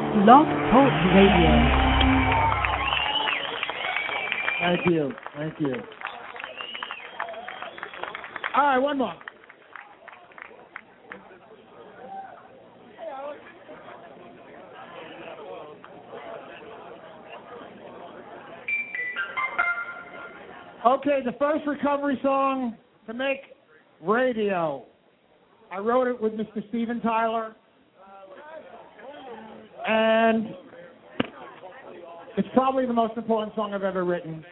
Blog Talk Radio. Thank you. Thank you. All right, one more. Okay, the first recovery song to make radio. I wrote it with Mr. Steven Tyler, and it's probably the most important song I've ever written.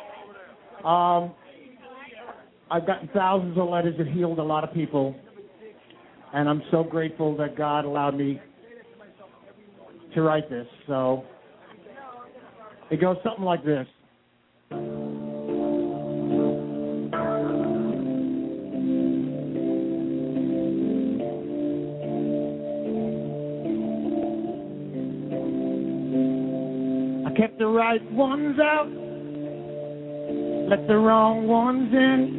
I've gotten thousands of letters that healed a lot of people, and I'm so grateful that God allowed me to write this. So it goes something like this. Kept the right ones out, let the wrong ones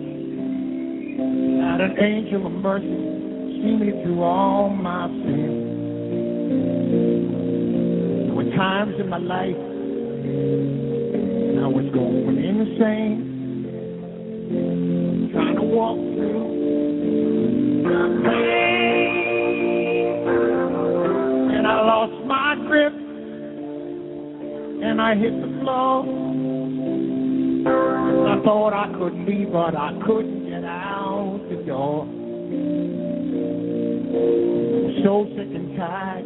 in. Not an angel of mercy, see me through all my sins. There were times in my life I was going insane, trying to walk through the pain, and I lost my grip. And I hit the floor. I thought I could leave, but I couldn't get out the door. So sick and tired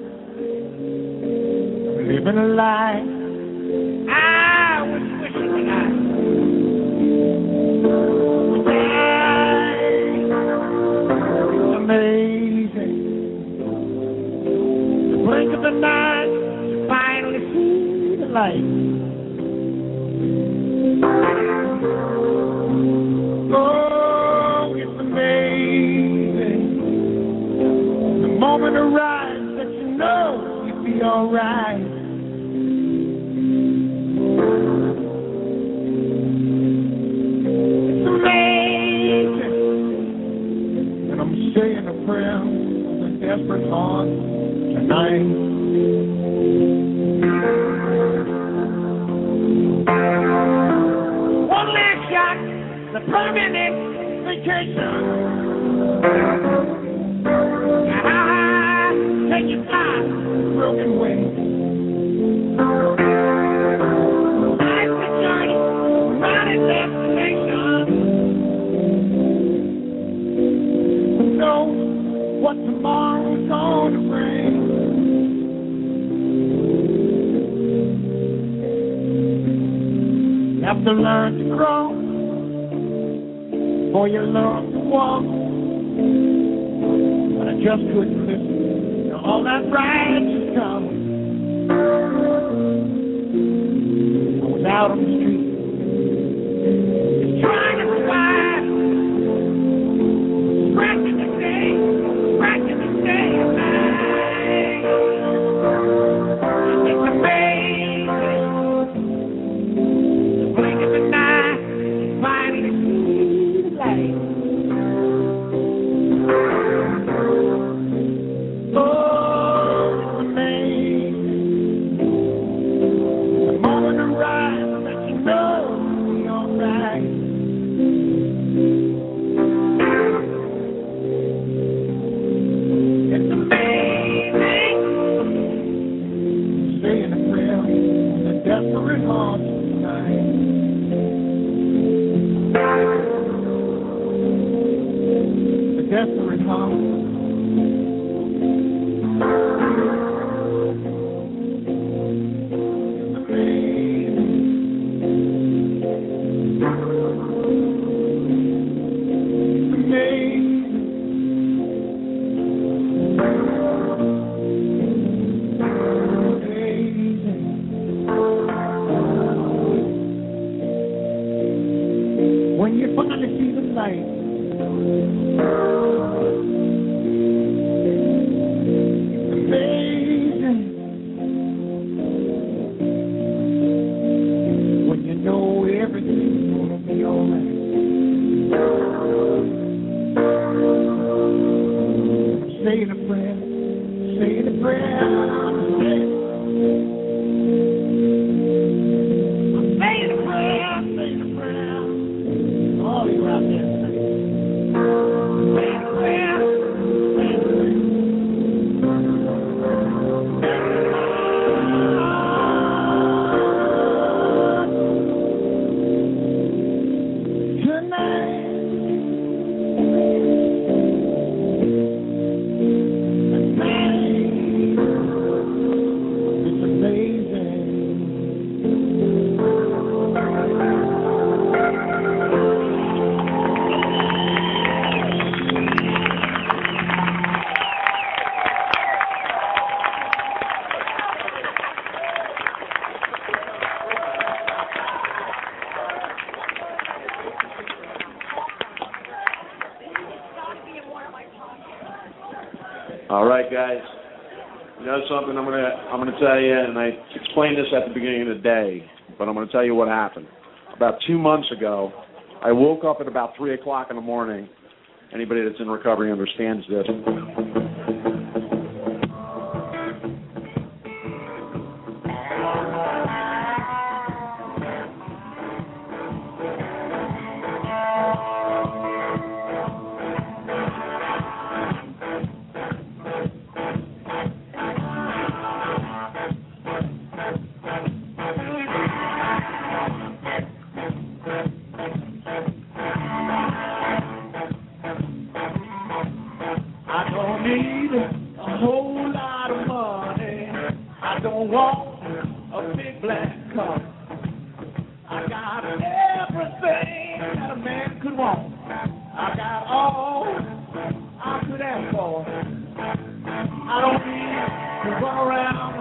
of living a lie. I was wishing that I It's amazing. The blink of the night, you finally see light. Oh, it's amazing. The moment arrives that you know you'll be alright. It's amazing. And I'm saying a prayer of the desperate heart tonight. One last shot, the permanent vacation. Take your time, broken wings. Life's a journey, not a destination. Who knows what tomorrow's gonna bring? Have to learn to crawl for your love to walk. But I just couldn't listen to all that righteous talk. I was out on the street, just trying to survive, scratching the day of night. It's amazing. When you finally see the light, All right, guys. You know something? I'm gonna tell you, and I explained this at the beginning of the day, but I'm gonna tell you what happened. About 2 months ago, I woke up at about 3 o'clock in the morning. Anybody that's in recovery understands this. I don't need a whole lot of money. I don't want a big black car. I got everything that a man could want. I got all I could ask for. I don't need to run around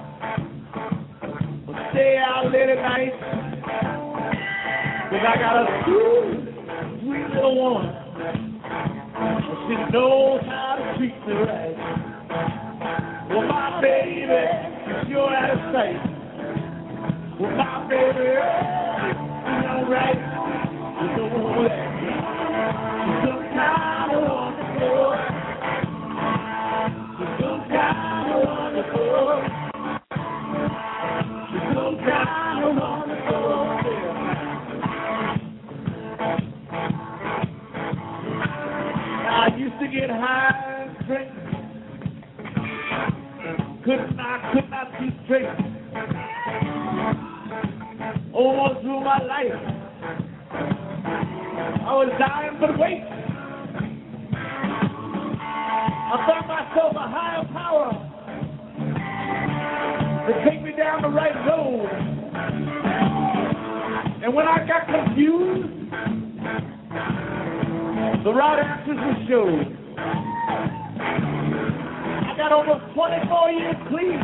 or stay out late at night. 'Cause I got a sweet little woman. She knows how to treat me right. Well, my baby, you're out of sight. Well, my baby, you're alright. You know that. Some kind of wonderful. Some kind of wonderful. Some kind of wonderful. I used to get high and drink. Could not see straight. Almost through my life. I was dying for the weight. I found myself a higher power to take me down the right road. And when I got confused, the right answers were showed. I got over 24 years clean.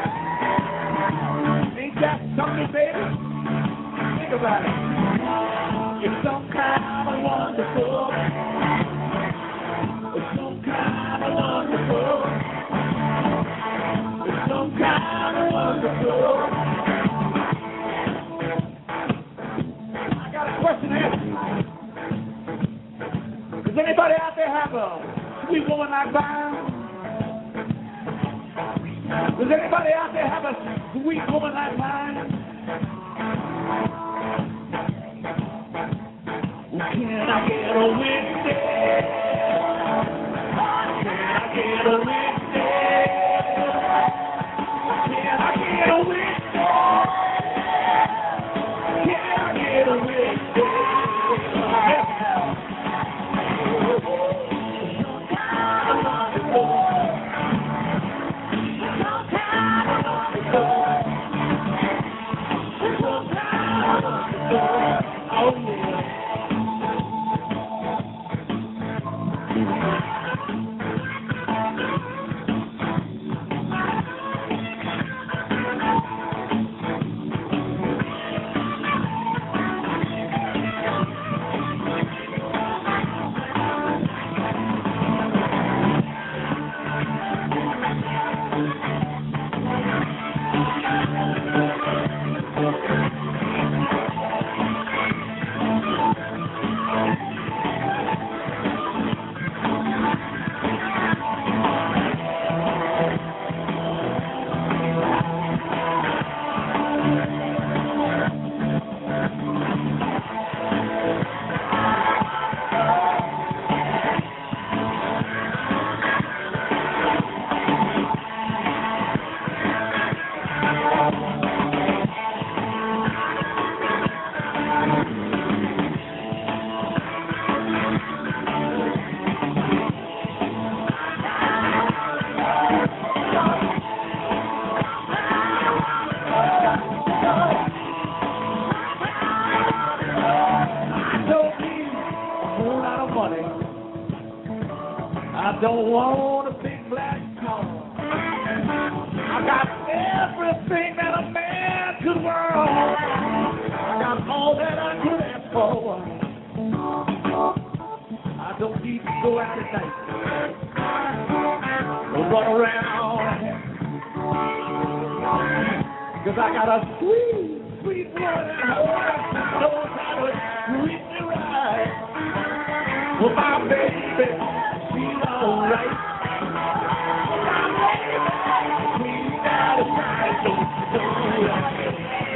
Ain't that something, baby? Think about it. It's some kind of wonderful. It's some kind of wonderful. It's some kind of wonderful. I got a question to ask you. Does anybody out there have a sweet woman like mine? Does anybody out there have a sweet woman like mine? Can I get a witness? Can I get a witness? Can I get a witness? Can I get a witness? I don't want a big black car. I got everything that a man could want. I got all that I could ask for. I don't need to go out at night. run around. Cause I got a sweet, sweet woman knows how to treat me right. Well, my baby, she's alright. My baby, she's got a time to do right.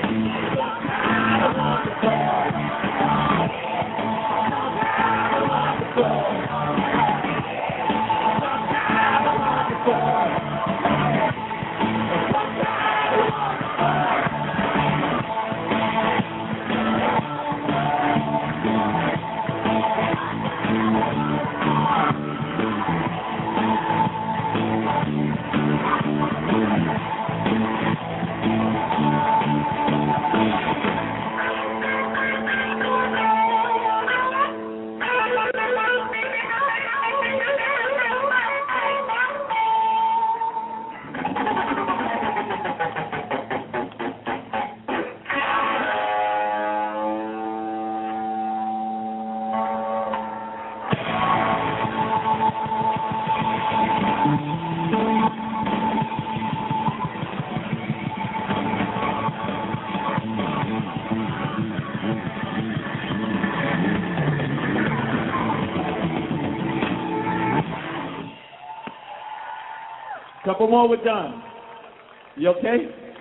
Couple more, we're done. You okay?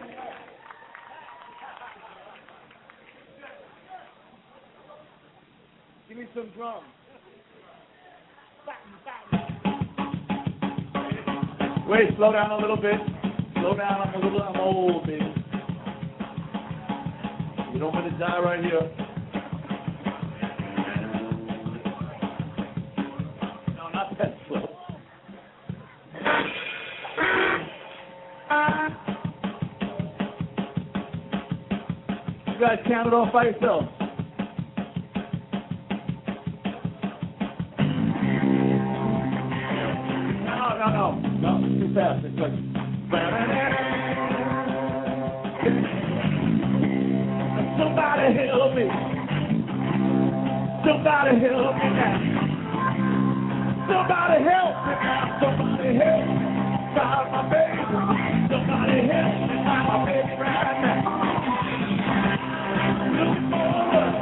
Give me some drums. Wait, slow down a little bit. Slow down, I'm old, baby. You don't want to die right here. No, not that slow. You guys count it off by yourselves. No, too fast. It's like somebody help me. Somebody help me now. Somebody help me now. Somebody help me. Find my baby. Somebody help me. Find my baby right now. Looking for love.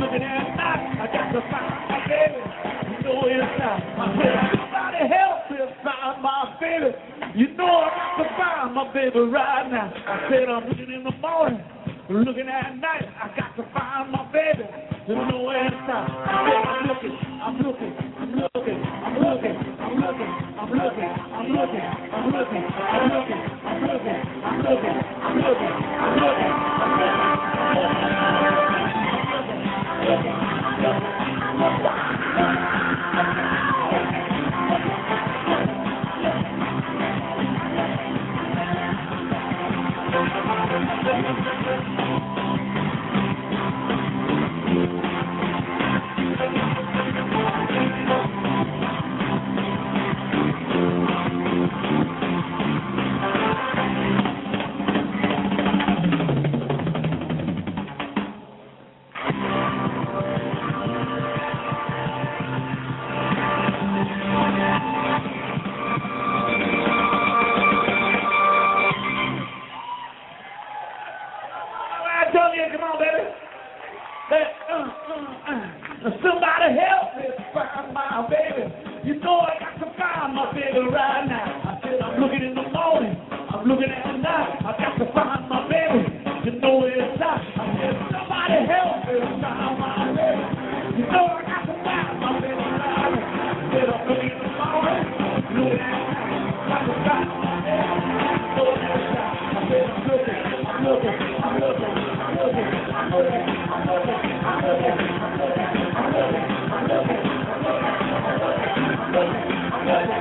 looking at night. I got to find my baby. You know it's time. I said, somebody help me find my baby. You know I got to find my baby right now. I said, I'm looking in the morning, looking at night. I got to find my baby. You know where it's time. I said, I'm looking, I'm looking, I'm looking, I'm looking, I'm looking, I'm looking, I'm looking, I'm looking, I'm looking, I'm looking, I'm looking, I'm looking, I'm looking, I'm come on, baby. Somebody help me find my baby. You know I got to find my baby right now. I said I'm looking in the morning, I'm looking at night. I got to find my baby. You know it's time. I said somebody help me find my baby. You know I got to find my baby right now. I said I'm looking in the morning, looking at night. I got to find my baby. You know it's time. I said I'm looking, I'm looking, I'm looking, I'm looking, I'm looking, I'm looking, I'm looking, I'm looking, I'm looking, I'm looking, I'm looking,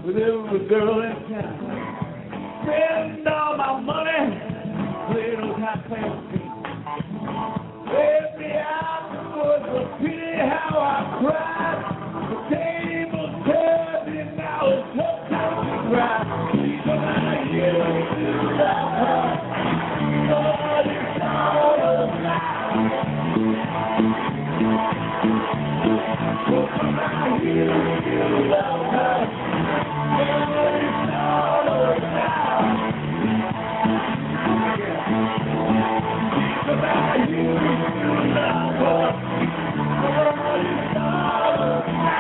with every girl in town. Spend all my money, play those high class games. Every hour was a pity how I cried. The table turned and now it's no time to cry. But I hear you love her, but it's all a lie. But I hear you love her, but it's all a lie. But I hear you love her, but it's all a lie.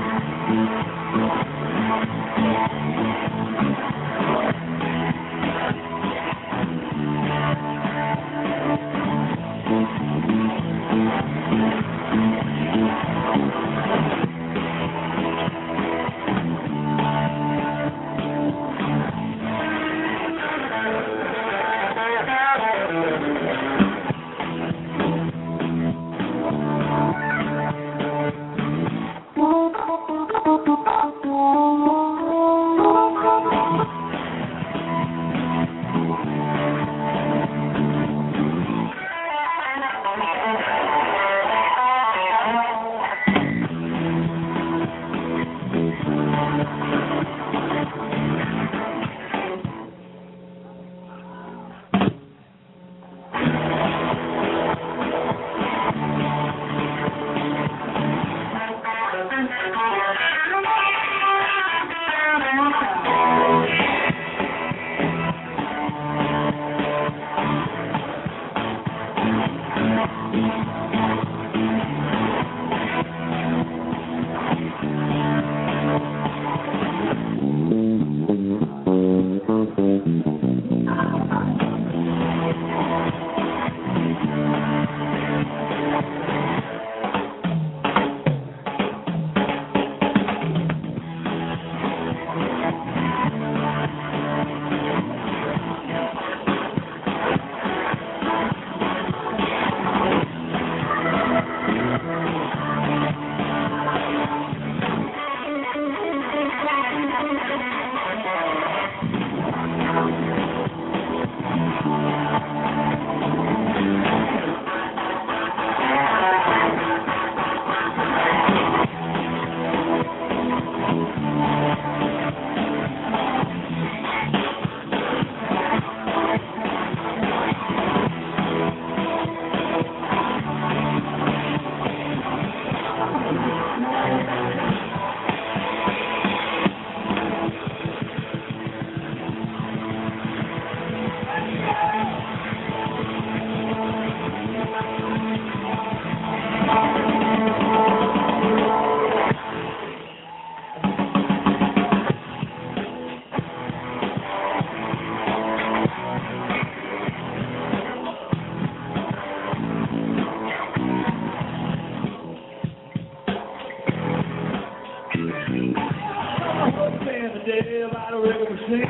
About a regular machine.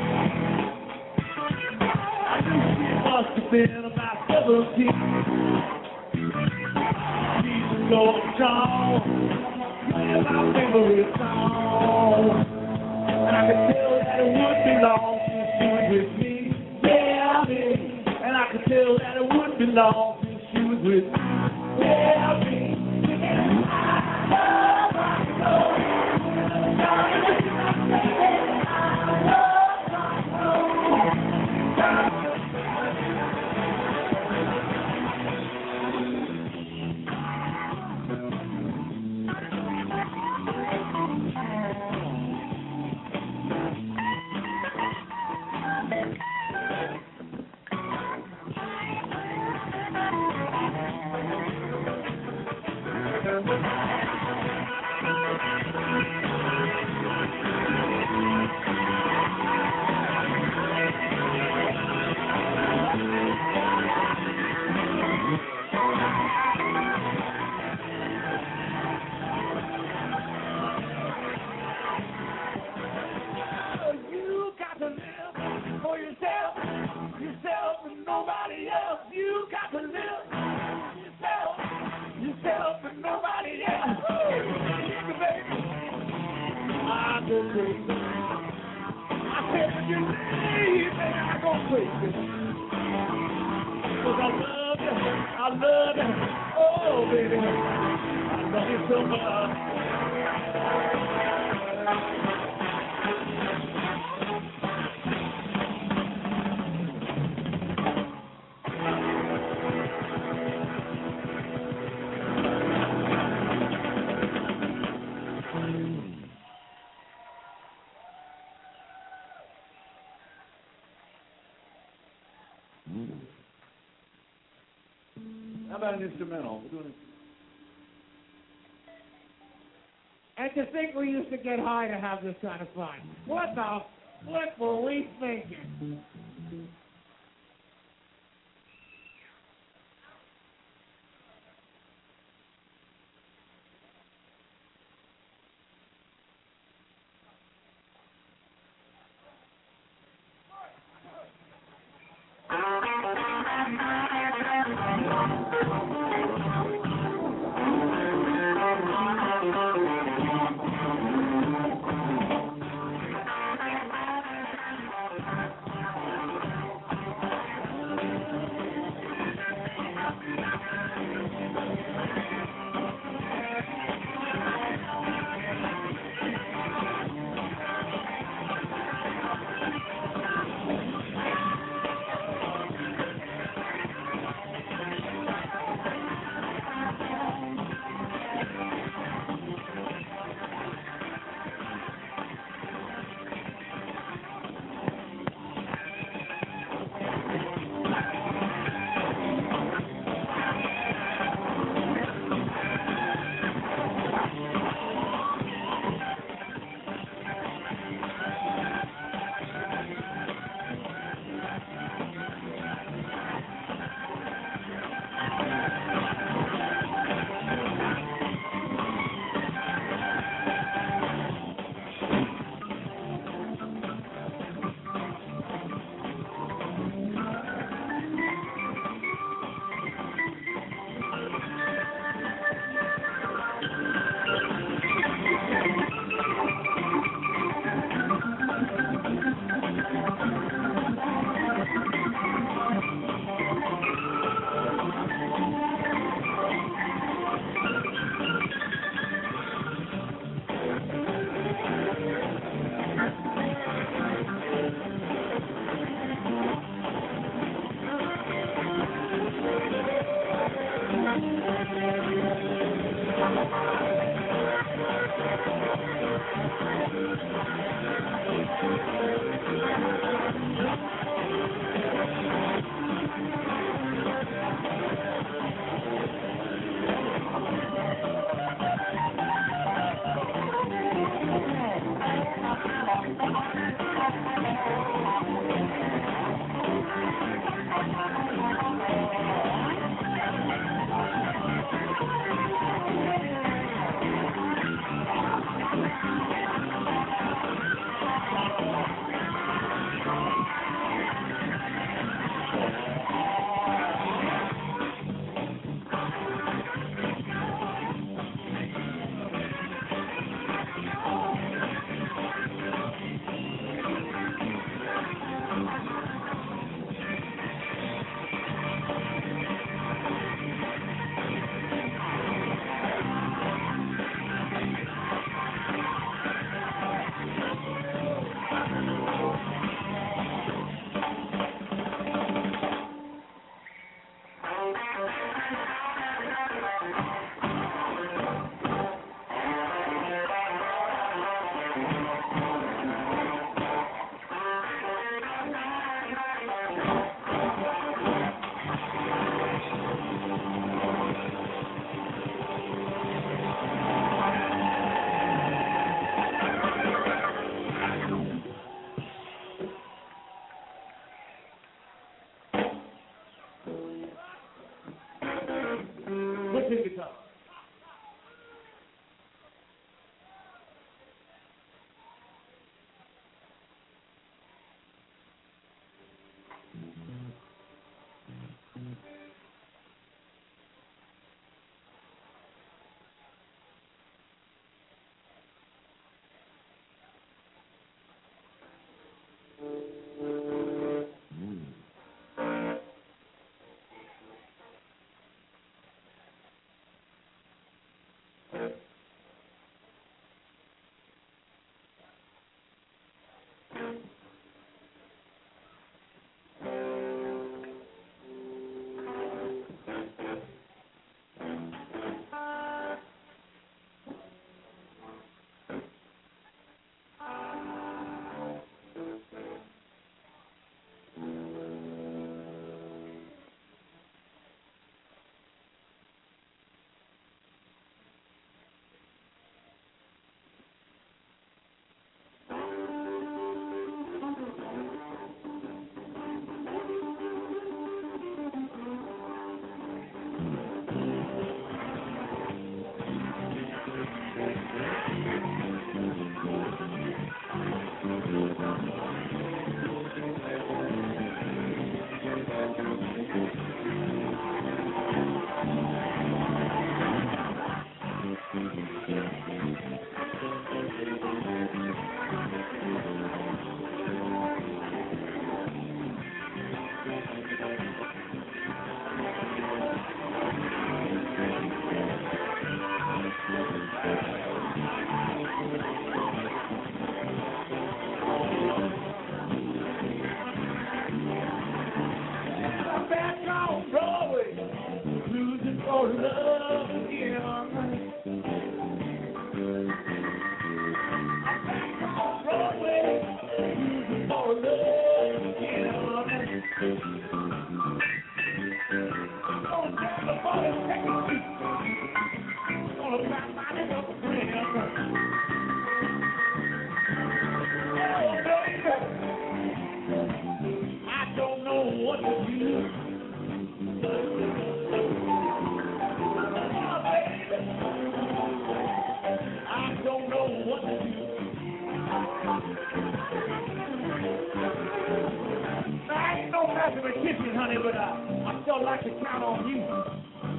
I knew she must have been about 17. She's a gold song, playing my favorite song. And I could tell that it would be long since she was with me. Yeah, me. And I could tell that it would be long since she was with me. Yeah, me. yourself and nobody else. You got to live yourself and nobody else. Baby, I go crazy. If you leave me, I go crazy. 'Cause I love you, oh baby, I love you so much. How about an instrumental? We're doing it. And to think we used to get high to have this kind of fun. What the flip were we thinking? I ain't no mathematician, honey, but I still like to count on you.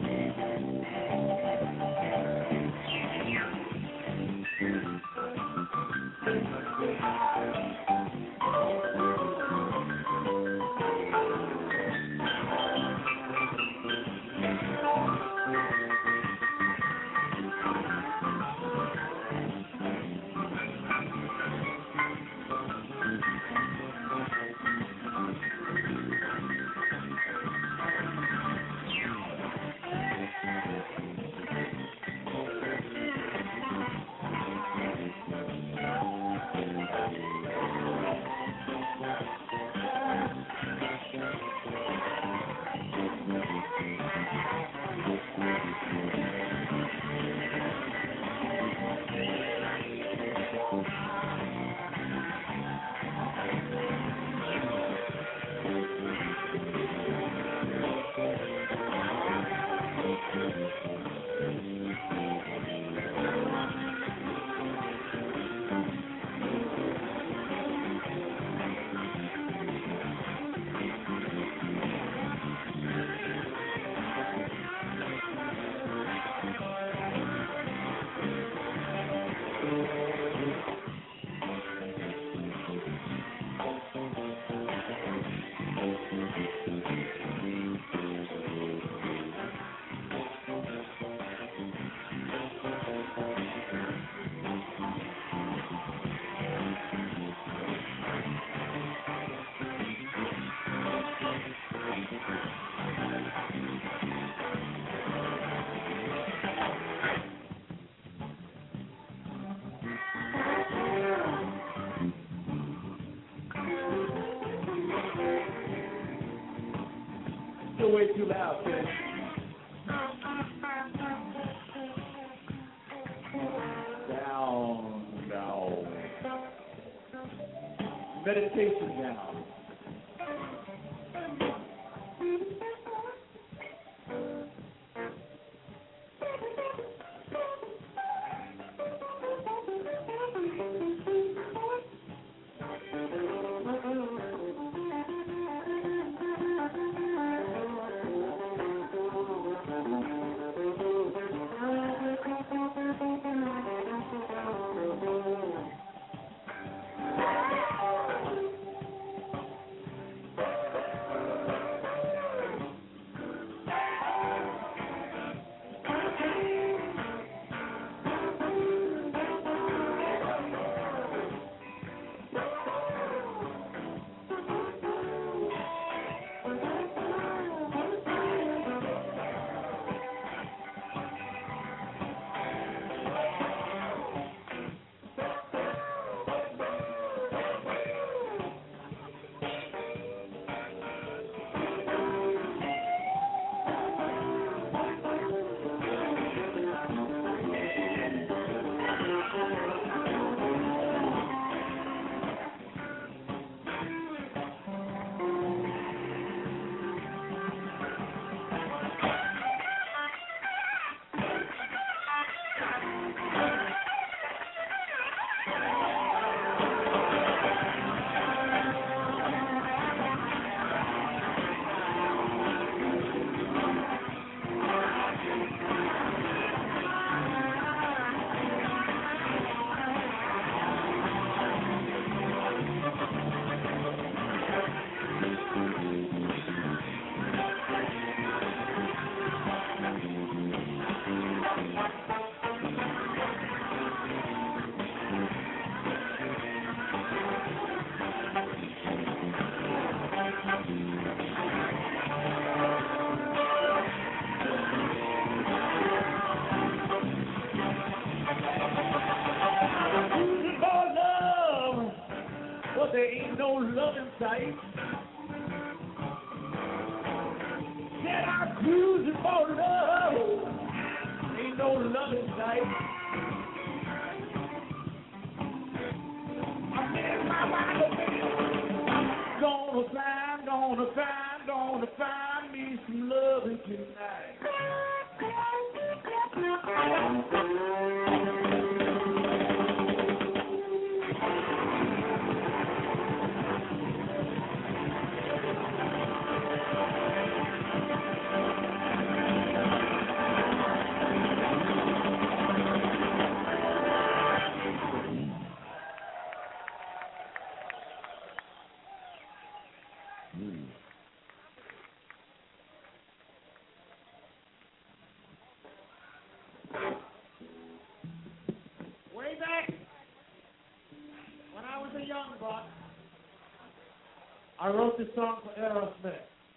You're way too loud, kid. Down, down. Meditation down. There ain't no love in sight. Said I'm cruising for love. Ain't no love in sight. I'm in my mind. Gonna find me some loving tonight. was a young buck, I wrote this song for Aerosmith.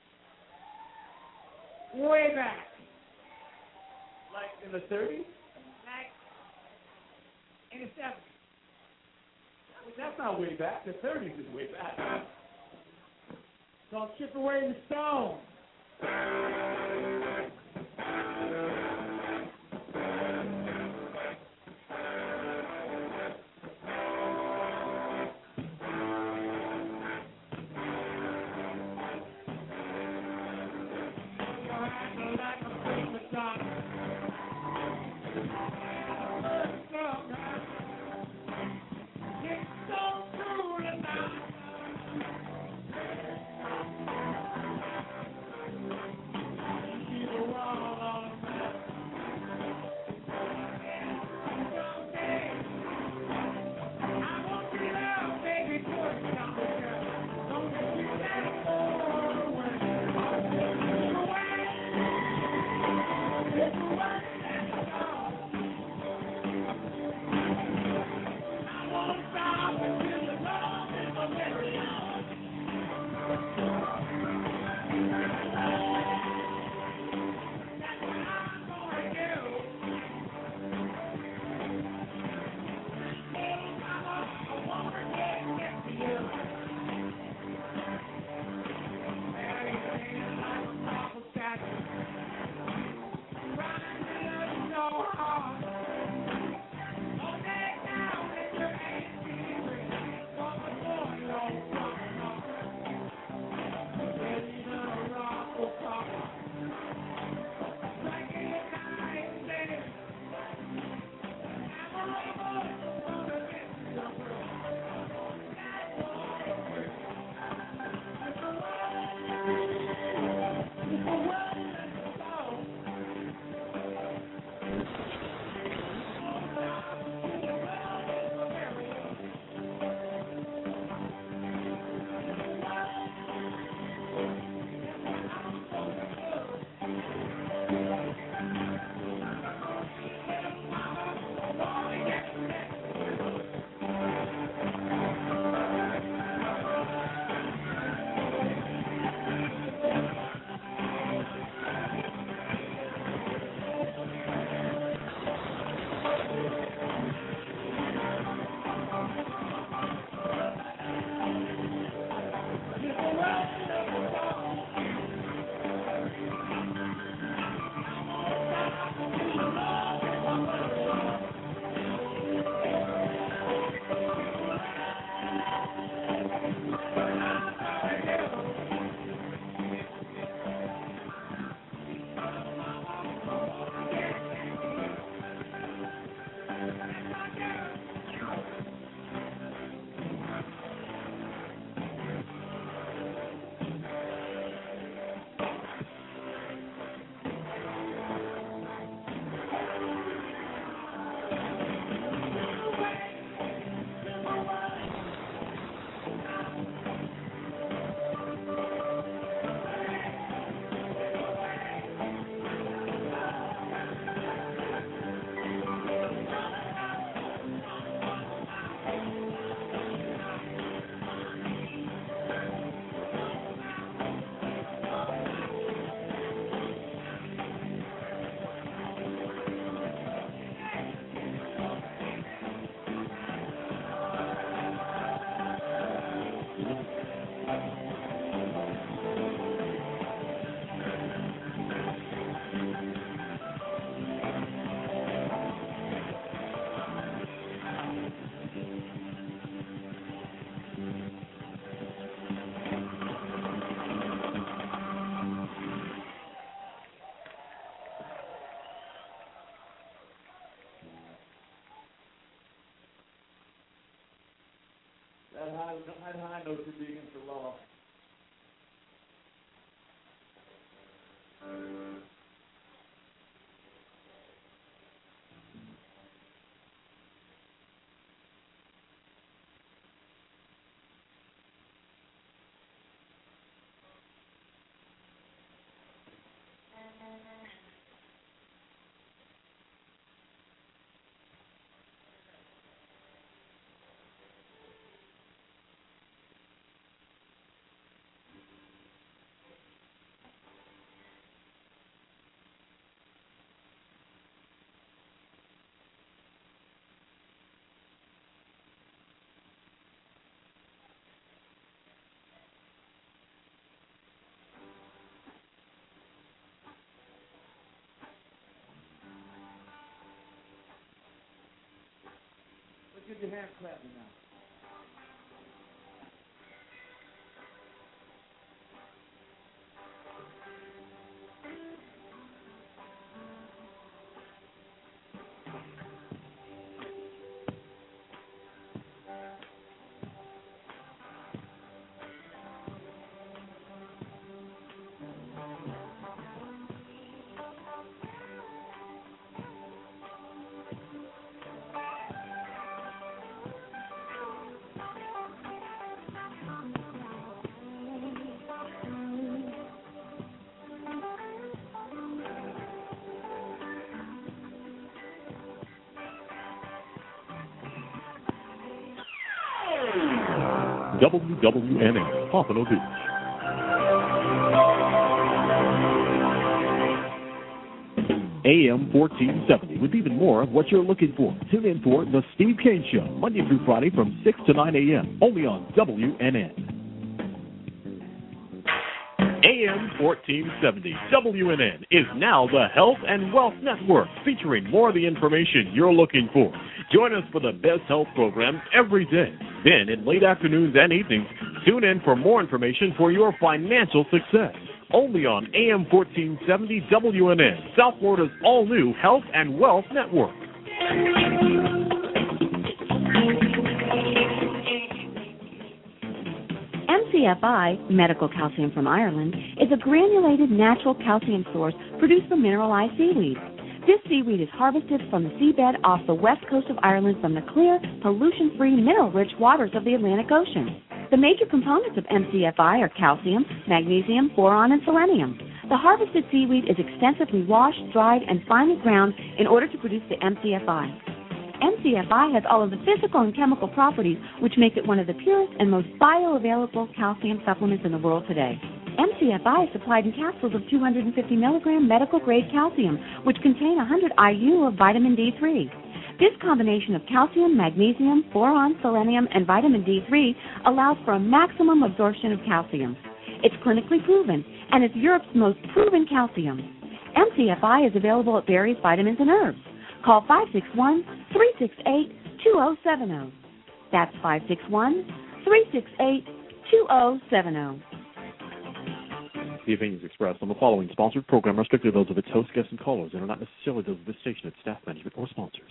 Way back. Like in the 30s? Like in the 70s. That's not way back. The 30s is way back. So I'll chip away the stone. That high note for being for long. get your hands clapping now. WWNA, Pompano Beach. AM 1470 with even more of what you're looking for. Tune in for The Steve Kane Show, Monday through Friday from 6 to 9 a.m., only on WNN. AM 1470 WNN is now the Health and Wealth Network, featuring more of the information you're looking for. Join us for the best health programs every day. Then, in late afternoons and evenings, tune in for more information for your financial success. Only on AM 1470 WNN, South Florida's all-new Health and Wealth Network. MCFI, Medical Calcium from Ireland, is a granulated natural calcium source produced from mineralized seaweed. This seaweed is harvested from the seabed off the west coast of Ireland from the clear, pollution-free, mineral-rich waters of the Atlantic Ocean. The major components of MCFI are calcium, magnesium, boron, and selenium. The harvested seaweed is extensively washed, dried, and finely ground in order to produce the MCFI. MCFI has all of the physical and chemical properties which make it one of the purest and most bioavailable calcium supplements in the world today. MCFI is supplied in capsules of 250 milligram medical-grade calcium, which contain 100 IU of vitamin D3. This combination of calcium, magnesium, boron, selenium, and vitamin D3 allows for a maximum absorption of calcium. It's clinically proven, and is Europe's most proven calcium. MCFI is available at various vitamins and herbs. Call 561-368-2070. That's 561-368-2070. The opinions expressed on the following sponsored program are strictly those of its host, guests, and callers, and are not necessarily those of the station, its staff, management, or sponsors.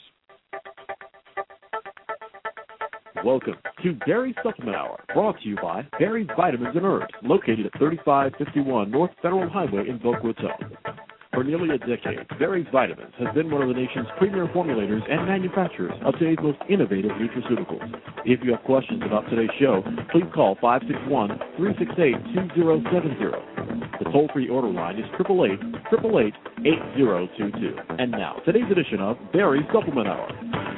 Welcome to Barry's Supplement Hour, brought to you by Barry's Vitamins and Herbs, located at 3551 North Federal Highway in Boca Raton. For nearly a decade, Barry's Vitamins has been one of the nation's premier formulators and manufacturers of today's most innovative nutraceuticals. If you have questions about today's show, please call 561-368-2070. The toll-free order line is 888-888-8022. And now, today's edition of Barry's Supplement Hour.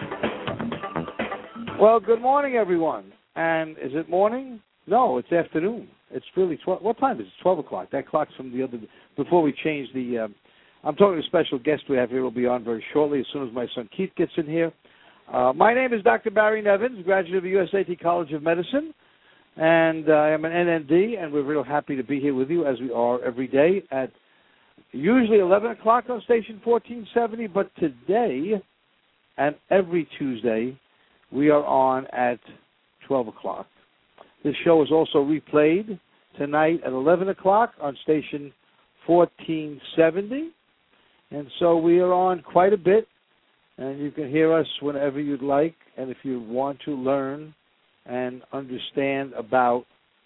Well, good morning, everyone. And is it morning? No, it's afternoon. It's really 12. What time is it? 12 o'clock. That clock's from the other, before we change the, I'm talking to a special guest we have here. Will be on very shortly as soon as my son Keith gets in here. My name is Dr. Barry Nevins, graduate of the USAT College of Medicine, and I am an NND, and we're real happy to be here with you as we are every day at usually 11 o'clock on station 1470, but today and every Tuesday we are on at 12 o'clock. This show is also replayed tonight at 11 o'clock on station 1470. And so we are on quite a bit, and you can hear us whenever you'd like. And if you want to learn and understand about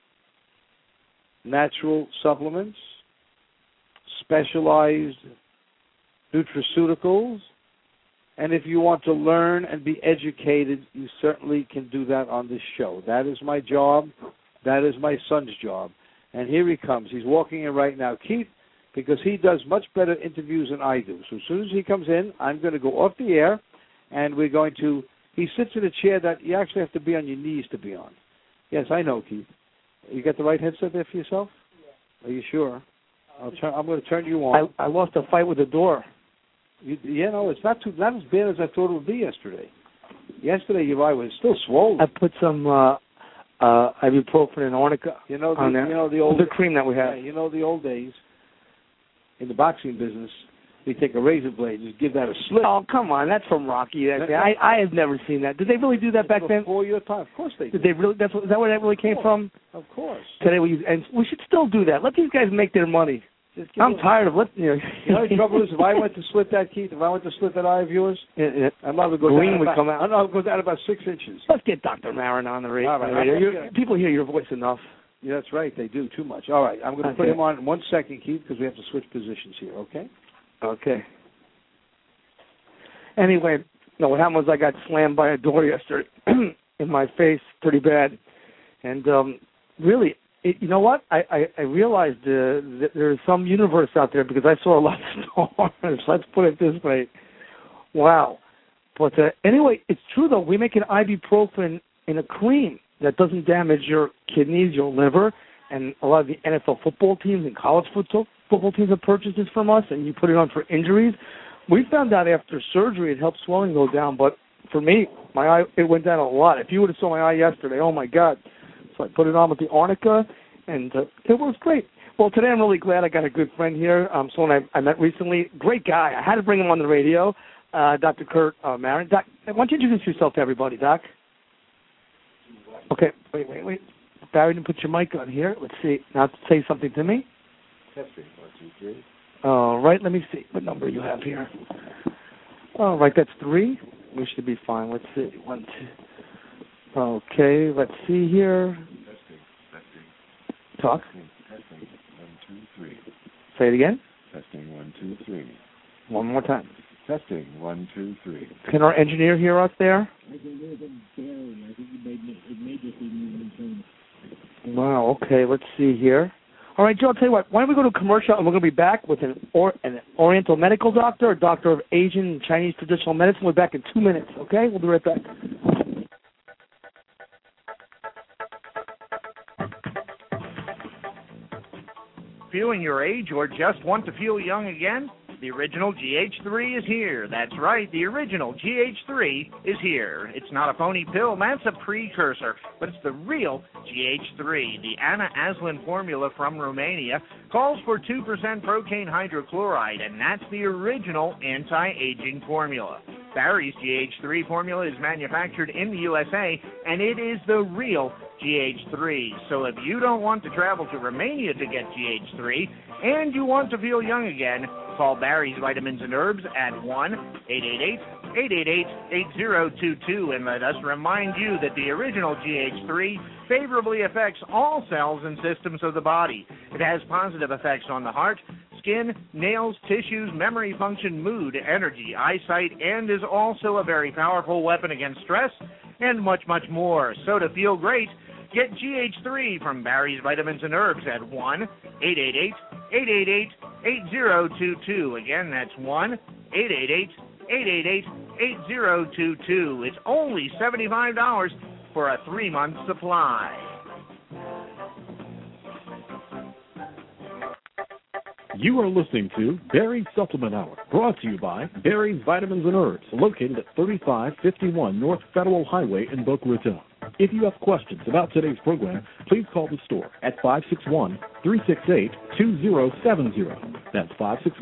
natural supplements, specialized nutraceuticals, and if you want to learn and be educated, you certainly can do that on this show. That is my job. That is my son's job. And here he comes. He's walking in right now. Keith, because he does much better interviews than I do. So as soon as he comes in, I'm going to go off the air, and we're going to, he sits in a chair that you actually have to be on your knees to be on. Yes, I know, Keith. You got the right headset there for yourself? Yeah. Are you sure? I'm going to turn you on. I lost a fight with the door. You know, it's not as bad as I thought it would be yesterday. Yesterday, your eye was still swollen. I put some ibuprofen and arnica on there. You know the old cream that we had. Yeah, you know the old days in the boxing business. You take a razor blade, just give that a slit. Oh, come on, that's from Rocky. I have never seen that. Did they really do that back then? Before your time, of course they did. Did they really? Is that where that really came from? Of course. Today and we should still do that. Let these guys make their money. I'm tired of letting You know the trouble is, if I went to slit that, Keith, if I went to slit that eye of yours, I'm not going to go green down would about, come out. I'm not going to go down about 6 inches. Let's get Dr. Marin on the radio. All right. People hear your voice enough. Yeah, that's right. They do too much. All right. I'm going to put him on in 1 second, Keith, because we have to switch positions here, okay? Okay. Anyway, what happened was I got slammed by a door yesterday in my face pretty bad. And really, you know what? I realized that there's some universe out there because I saw a lot of stars. Let's put it this way. Wow. But anyway, it's true, though. We make an ibuprofen in a cream that doesn't damage your kidneys, your liver, and a lot of the NFL football teams and college football teams have purchased this from us, and you put it on for injuries. We found out after surgery it helps swelling go down, but for me, my eye, it went down a lot. If you would have saw my eye yesterday, oh, my God. So I put it on with the arnica, and it was great. Well, today I'm really glad I got a good friend here, someone I met recently. Great guy. I had to bring him on the radio, Dr. Kurt Marin. Doc, why don't you introduce yourself to everybody, Doc? Okay, wait. Barry didn't put your mic on here. Let's see. Now say something to me. Testing, 1, 2, 3. All right, let me see what number you have here. All right, that's 3. We should be fine. Let's see. 1, 2. Okay, let's see here. Testing. Talk. Testing. 1, 2, 3. Say it again. Testing. 1, 2, 3. One more time. Testing. 1, 2, 3. Can our engineer hear us there? I can hear them barely. I think it may just be moving. Wow, okay, let's see here. All right, Joe, I'll tell you what. Why don't we go to a commercial, and we're going to be back with an Oriental medical doctor, a doctor of Asian and Chinese traditional medicine. We'll be back in 2 minutes, okay? We'll be right back. Feeling your age or just want to feel young again? The original GH3 is here. That's right, the original GH3 is here. It's not a phony pill, that's a precursor, but it's the real GH3. The Anna Aslan formula from Romania calls for 2% procaine hydrochloride, and that's the original anti-aging formula. Barry's GH3 formula is manufactured in the USA, and it is the real GH3. So if you don't want to travel to Romania to get GH3, and you want to feel young again, call Barry's Vitamins and Herbs at 1-888-888-8022 and let us remind you that the original GH3 favorably affects all cells and systems of the body. It has positive effects on the heart, skin, nails, tissues, memory function, mood, energy, eyesight, and is also a very powerful weapon against stress and much, much more. So to feel great, get GH3 from Barry's Vitamins and Herbs at 1-888-888-8022. Again, that's 1-888-888-8022. It's only $75 for a 3-month supply. You are listening to Barry's Supplement Hour, brought to you by Barry's Vitamins and Herbs, located at 3551 North Federal Highway in Boca Raton. If you have questions about today's program, please call the store at 561-368-2070. That's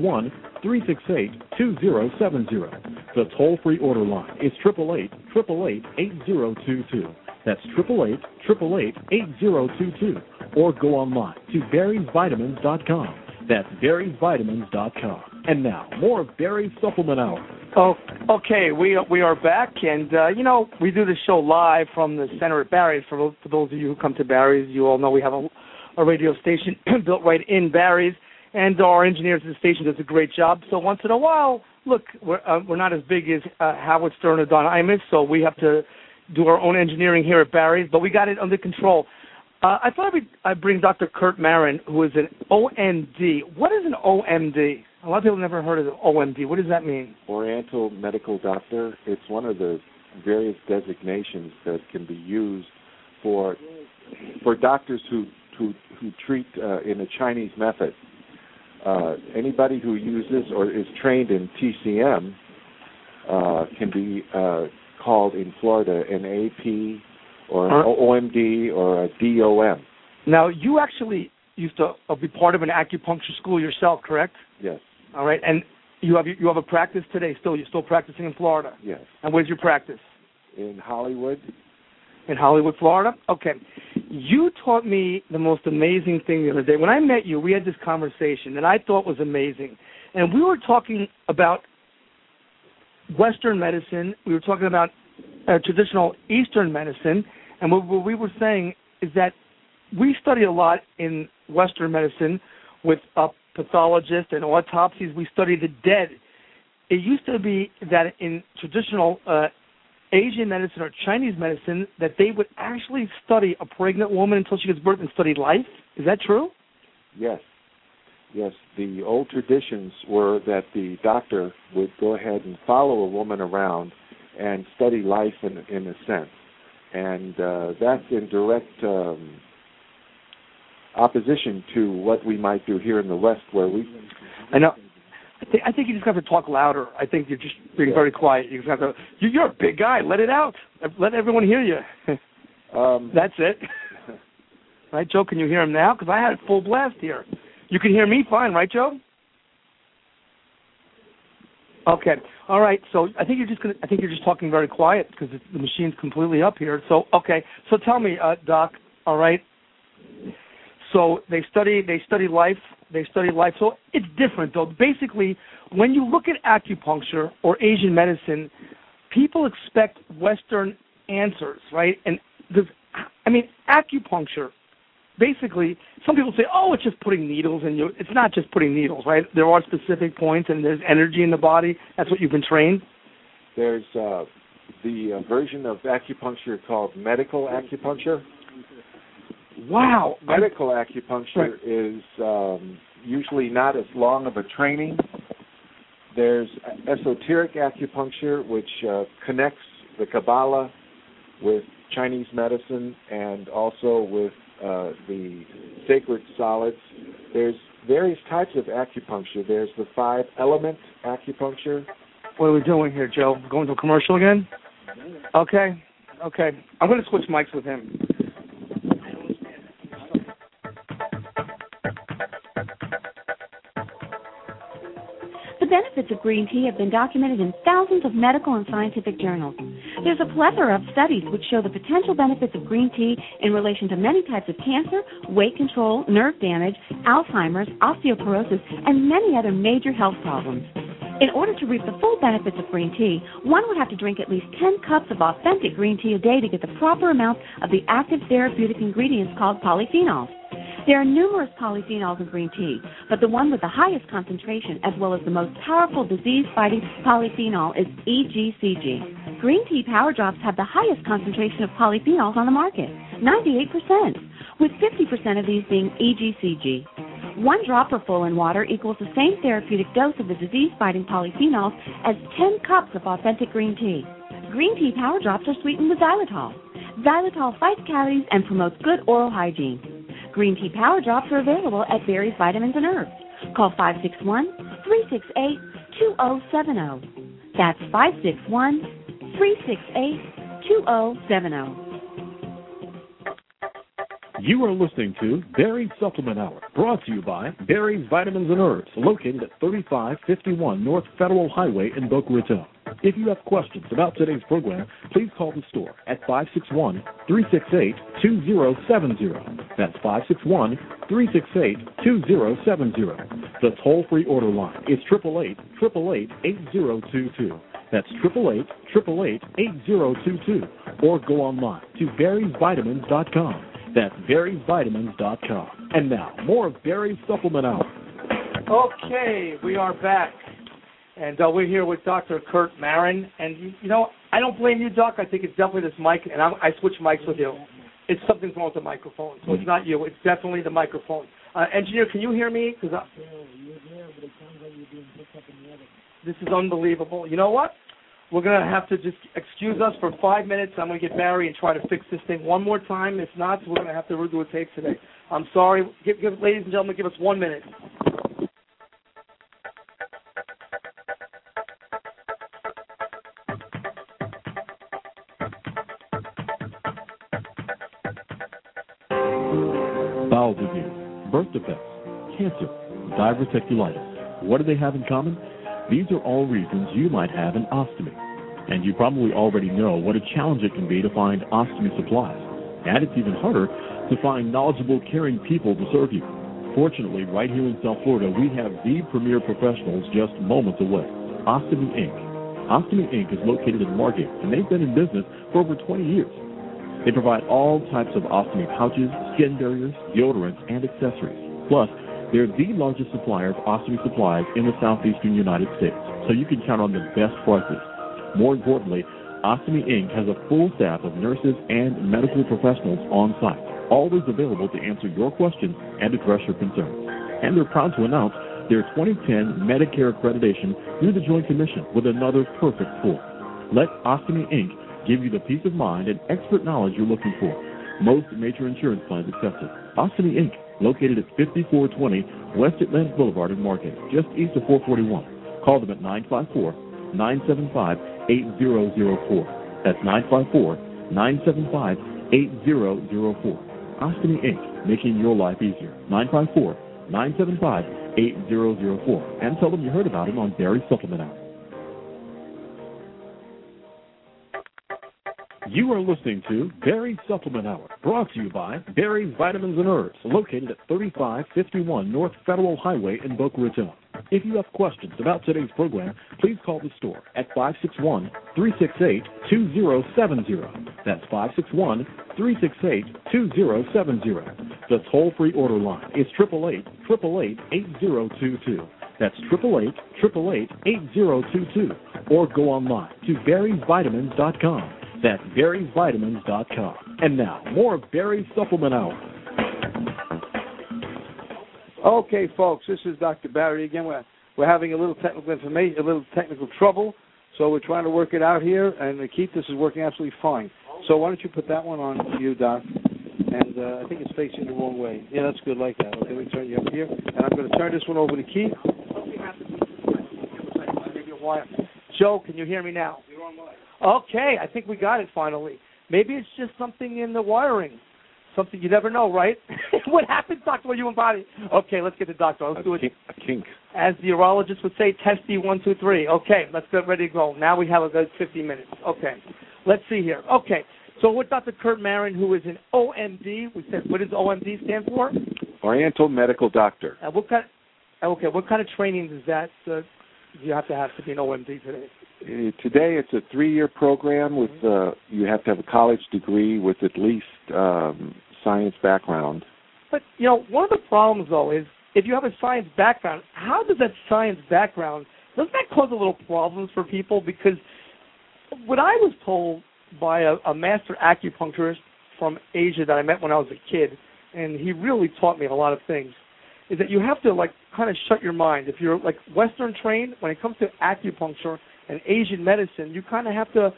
561-368-2070. The toll-free order line is 888-888-8022. That's 888-888-8022. Or go online to Barry'sVitamins.com. That's Barry'sVitamins.com. And now, more of Barry's Supplement Hour. Oh, okay, we are back, and, we do the show live from the center at Barry's. For those of you who come to Barry's, you all know we have a radio station built right in Barry's, and our engineers at the station does a great job. So once in a while, look, we're not as big as Howard Stern or Don Imus, so we have to do our own engineering here at Barry's, but we got it under control. I thought I'd bring Dr. Kurt Marin, who is an OMD. What is an OMD? A lot of people have never heard of the OMD. What does that mean? Oriental Medical Doctor. It's one of the various designations that can be used for doctors who treat in a Chinese method. Anybody who uses or is trained in TCM can be called in Florida an AP or an OMD or a DOM. Now, you actually used to be part of an acupuncture school yourself, correct? Yes. All right. And You have a practice today still? You're still practicing in Florida? Yes. And where's your practice? In Hollywood. In Hollywood, Florida? Okay. You taught me the most amazing thing the other day. When I met you, we had this conversation that I thought was amazing. And we were talking about Western medicine. We were talking about traditional Eastern medicine. And what we were saying is that we study a lot in Western medicine with pathologists and autopsies. We study the dead. It used to be that in traditional Asian medicine or Chinese medicine that they would actually study a pregnant woman until she gives birth and study life. Is that true? Yes. Yes. The old traditions were that the doctor would go ahead and follow a woman around and study life in a sense. And that's in direct opposition to what we might do here in the West where we... I know. I think you just have to talk louder. I think you're just being very quiet. You just have to. You're a big guy. Let it out. Let everyone hear you. That's it. Right, Joe? Can you hear him now? Because I had it full blast here. You can hear me fine, right, Joe? Okay. All right. So I think you're just talking very quiet because the machine's completely up here. So okay. So tell me, Doc. All right. So they study life. They study life. So it's different, though. Basically, when you look at acupuncture or Asian medicine, people expect Western answers, right? And acupuncture, basically, some people say, oh, it's just putting needles in you. It's not just putting needles, right? There are specific points, and there's energy in the body. That's what you've been trained. There's the version of acupuncture called medical acupuncture. Wow. Medical acupuncture is usually not as long of a training. There's esoteric acupuncture, which connects the Kabbalah with Chinese medicine and also with the sacred solids. There's various types of acupuncture. There's the 5-element acupuncture. What are we doing here, Joe? Going to a commercial again? Okay. I'm going to switch mics with him. The benefits of green tea have been documented in thousands of medical and scientific journals. There's a plethora of studies which show the potential benefits of green tea in relation to many types of cancer, weight control, nerve damage, Alzheimer's, osteoporosis, and many other major health problems. In order to reap the full benefits of green tea, one would have to drink at least 10 cups of authentic green tea a day to get the proper amount of the active therapeutic ingredients called polyphenols. There are numerous polyphenols in green tea, but the one with the highest concentration as well as the most powerful disease-fighting polyphenol is EGCG. Green tea power drops have the highest concentration of polyphenols on the market, 98%, with 50% of these being EGCG. 1 dropperful in water equals the same therapeutic dose of the disease-fighting polyphenols as 10 cups of authentic green tea. Green tea power drops are sweetened with xylitol. Xylitol fights cavities and promotes good oral hygiene. Green tea power drops are available at Berries, Vitamins, and Herbs. Call 561-368-2070. That's 561-368-2070. You are listening to Berries Supplement Hour, brought to you by Berries, Vitamins, and Herbs, located at 3551 North Federal Highway in Boca Raton. If you have questions about today's program, please call the store at 561-368-2070. That's 561-368-2070. The toll-free order line is 888-888-8022. That's 888-888-8022. Or go online to berriesvitamins.com. That's berriesvitamins.com. And now, more of Berries Supplement Hour. Okay, we are back. And we're here with Dr. Kurt Marin. And, I don't blame you, Doc. I think it's definitely this mic, and I switch mics with you. It's something's wrong with the microphone. So it's not you. It's definitely the microphone. Engineer, can you hear me? You're there, but it sounds like you're being picked up in the other. This is unbelievable. You know what? We're going to have to just excuse us for 5 minutes. I'm going to get Barry and try to fix this thing one more time. If not, we're going to have to redo a tape today. I'm sorry. Ladies and gentlemen, give us 1 minute. Bowel disease, birth defects, cancer, diverticulitis. What do they have in common? These are all reasons you might have an ostomy. And you probably already know what a challenge it can be to find ostomy supplies. And it's even harder to find knowledgeable, caring people to serve you. Fortunately, right here in South Florida, we have the premier professionals just moments away, Ostomy Inc. Ostomy Inc. is located in Margate, and they've been in business for over 20 years. They provide all types of ostomy pouches, skin barriers, deodorants, and accessories. Plus, they're the largest supplier of ostomy supplies in the southeastern United States, so you can count on the best prices. More importantly, Ostomy Inc. has a full staff of nurses and medical professionals on site, always available to answer your questions and address your concerns. And they're proud to announce their 2010 Medicare accreditation through the Joint Commission with another perfect score. Let Ostomy Inc. give you the peace of mind and expert knowledge you're looking for. Most major insurance plans accepted. Ostomy Inc., located at 5420 West Atlantic Boulevard in Margate, just east of 441. Call them at 954-975-8004. That's 954-975-8004. Ostomy Inc., making your life easier. 954-975-8004. And tell them you heard about him on Barry Supplement Hour. You are listening to Barry Supplement Hour, brought to you by Barry's Vitamins and Herbs, located at 3551 North Federal Highway in Boca Raton. If you have questions about today's program, please call the store at 561-368-2070. That's 561-368-2070. The toll-free order line is 888-888-8022. That's 888-888-8022. Or go online to Barry'sVitamins.com. That's Barry'sVitamins.com. And now, more of Barry's Supplement Hour. Okay, folks, this is Dr. Barry again. We're having a little technical trouble, so we're trying to work it out here. And Keith, this is working absolutely fine. So why don't you put that one on for you, Doc? And I think it's facing the wrong way. Yeah, that's good, like that. Okay, let me turn you up here, and I'm going to turn this one over to Keith. Joe, can you hear me now? Okay, I think we got it finally. Maybe it's just something in the wiring. Something you never know, right? What happens, doctor, when you embody? Okay, let's get the doctor. Let's do it. A kink. As the urologist would say, testy 1, 2, 3. Okay, let's get ready to go. Now we have a good 50 minutes. Okay, let's see here. Okay, so with Dr. Kurt Marin, who is an OMD, we said, what does OMD stand for? Oriental Medical Doctor. What kind of training does that you have to be an OMD today? Today it's a 3-year program with you have to have a college degree with at least science background. But, one of the problems, though, is if you have a science background, how does that science background, doesn't that cause a little problems for people? Because what I was told by a master acupuncturist from Asia that I met when I was a kid, and he really taught me a lot of things, is that you have to, kind of shut your mind. If you're, Western trained, when it comes to acupuncture and Asian medicine, you kind of have to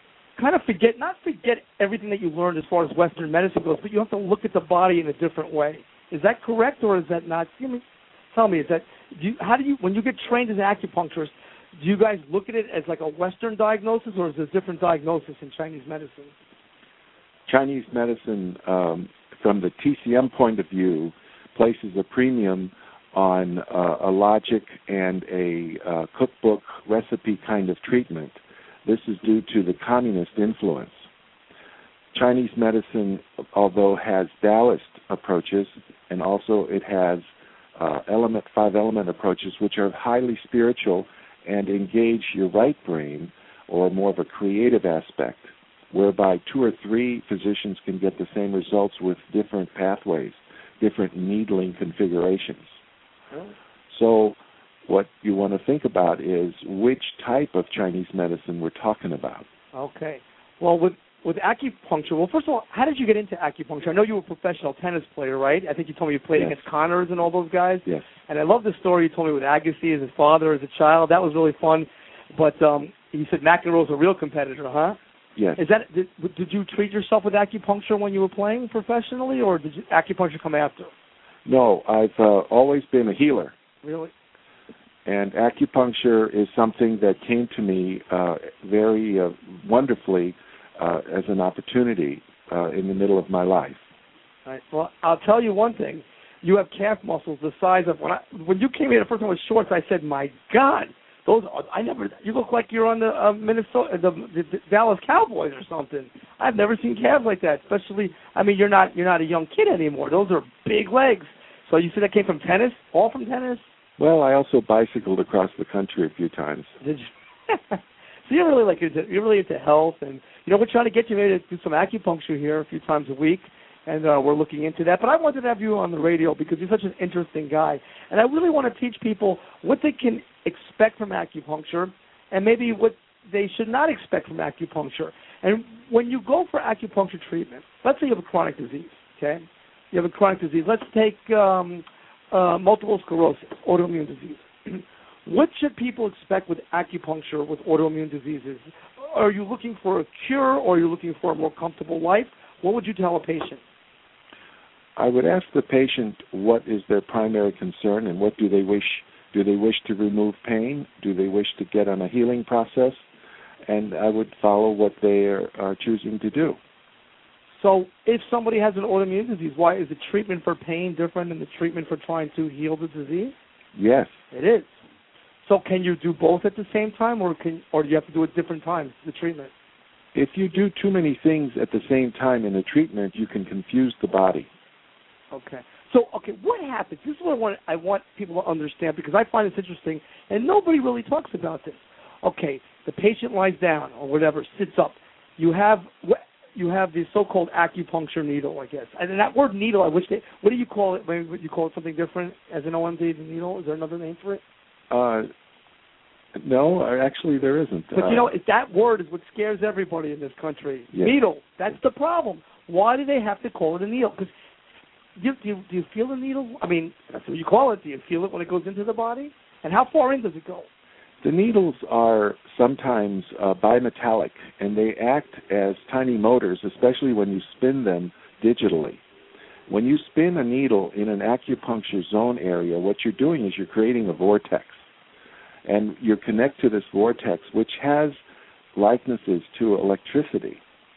not forget everything that you learned as far as Western medicine goes, but you have to look at the body in a different way. Is that correct, or is that not? Tell me, when you get trained as an acupuncturist, do you guys look at it as like a Western diagnosis, or is it a different diagnosis in Chinese medicine? Chinese medicine, from the TCM point of view, places a premium on a logic and a cookbook recipe kind of treatment. This is due to the communist influence. Chinese medicine, although has Taoist approaches, and also it has 5-element approaches, which are highly spiritual and engage your right brain, or more of a creative aspect, whereby 2 or 3 physicians can get the same results with different pathways, different needling configurations. So what you want to think about is which type of Chinese medicine we're talking about. Okay. Well, with acupuncture, first of all, how did you get into acupuncture? I know you were a professional tennis player, right? I think you told me you played against Connors and all those guys. Yes. And I love the story you told me with Agassi as his father as a child. That was really fun. But you said McEnroe's a real competitor, huh? Yes. Did you treat yourself with acupuncture when you were playing professionally, or did acupuncture come after? No, I've always been a healer. Really? And acupuncture is something that came to me very wonderfully as an opportunity in the middle of my life. All right. Well, I'll tell you one thing. You have calf muscles the size of when you came here the first time with shorts. I said, "My God, You look like you're on the Minnesota, the Dallas Cowboys or something. I've never seen calves like that. Especially, I mean, you're not a young kid anymore. Those are big legs. So you said that came from tennis? All from tennis? Well, I also bicycled across the country a few times. Did you? So you're really into health, and we're trying to get you maybe to do some acupuncture here a few times a week, and we're looking into that. But I wanted to have you on the radio because you're such an interesting guy, and I really want to teach people what they can expect from acupuncture, and maybe what they should not expect from acupuncture. And when you go for acupuncture treatment, let's say you have a chronic disease, okay? You have a chronic disease. Let's take multiple sclerosis, autoimmune disease. What should people expect with acupuncture with autoimmune diseases? Are you looking for a cure, or are you looking for a more comfortable life? What would you tell a patient? I would ask the patient what is their primary concern and what do they wish. Do they wish to remove pain? Do they wish to get on a healing process? And I would follow what they are choosing to do. So if somebody has an autoimmune disease, why is the treatment for pain different than the treatment for trying to heal the disease? Yes. It is. So can you do both at the same time, or do you have to do it different times, the treatment? If you do too many things at the same time in a treatment, you can confuse the body. Okay. So, what happens? This is what I want people to understand, because I find this interesting, and nobody really talks about this. Okay, the patient lies down or whatever, sits up. You have the so-called acupuncture needle, I guess. And that word needle, what do you call it? Maybe you call it something different as an OMD needle? Is there another name for it? No, actually there isn't. But that word is what scares everybody in this country. Yes. Needle. That's the problem. Why do they have to call it a needle? Because do you feel the needle? I mean, that's what you call it. Do you feel it when it goes into the body? And how far in does it go? The needles are sometimes bimetallic, and they act as tiny motors, especially when you spin them digitally. When you spin a needle in an acupuncture zone area, what you're doing is you're creating a vortex. And you connect to this vortex, which has likenesses to electricity.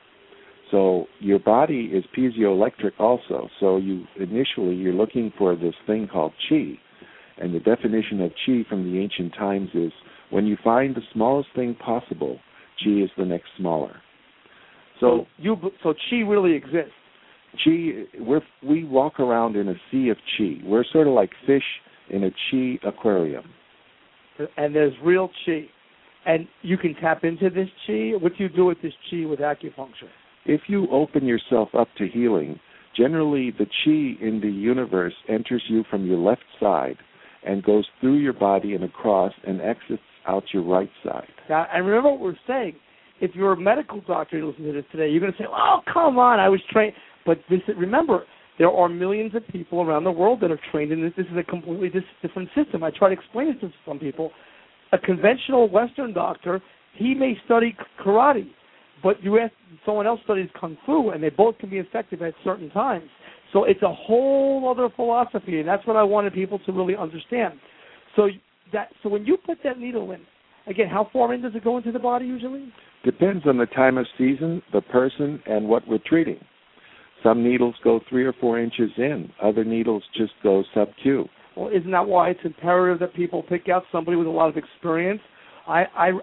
So your body is piezoelectric also. So you're looking for this thing called chi. And the definition of chi from the ancient times is when you find the smallest thing possible, chi is the next smaller. So chi really exists. Chi, we walk around in a sea of chi. We're sort of like fish in a chi aquarium. And there's real chi. And you can tap into this chi. What do you do with this chi with acupuncture? If you open yourself up to healing, generally the chi in the universe enters you from your left side and goes through your body and across and exits out your right side. Now, and remember what we're saying. If you're a medical doctor and listen to this today, you're going to say, oh, come on, I was trained. But remember, there are millions of people around the world that are trained in this. This is a completely different system. I try to explain it to some people. A conventional Western doctor, he may study karate, but you ask someone else studies kung fu, and they both can be effective at certain times. So it's a whole other philosophy, and that's what I wanted people to really understand. So when you put that needle in, again, how far in does it go into the body usually? Depends on the time of season, the person, and what we're treating. Some needles go 3 or 4 inches in. Other needles just go sub-Q. Well, isn't that why it's imperative that people pick out somebody with a lot of experience? I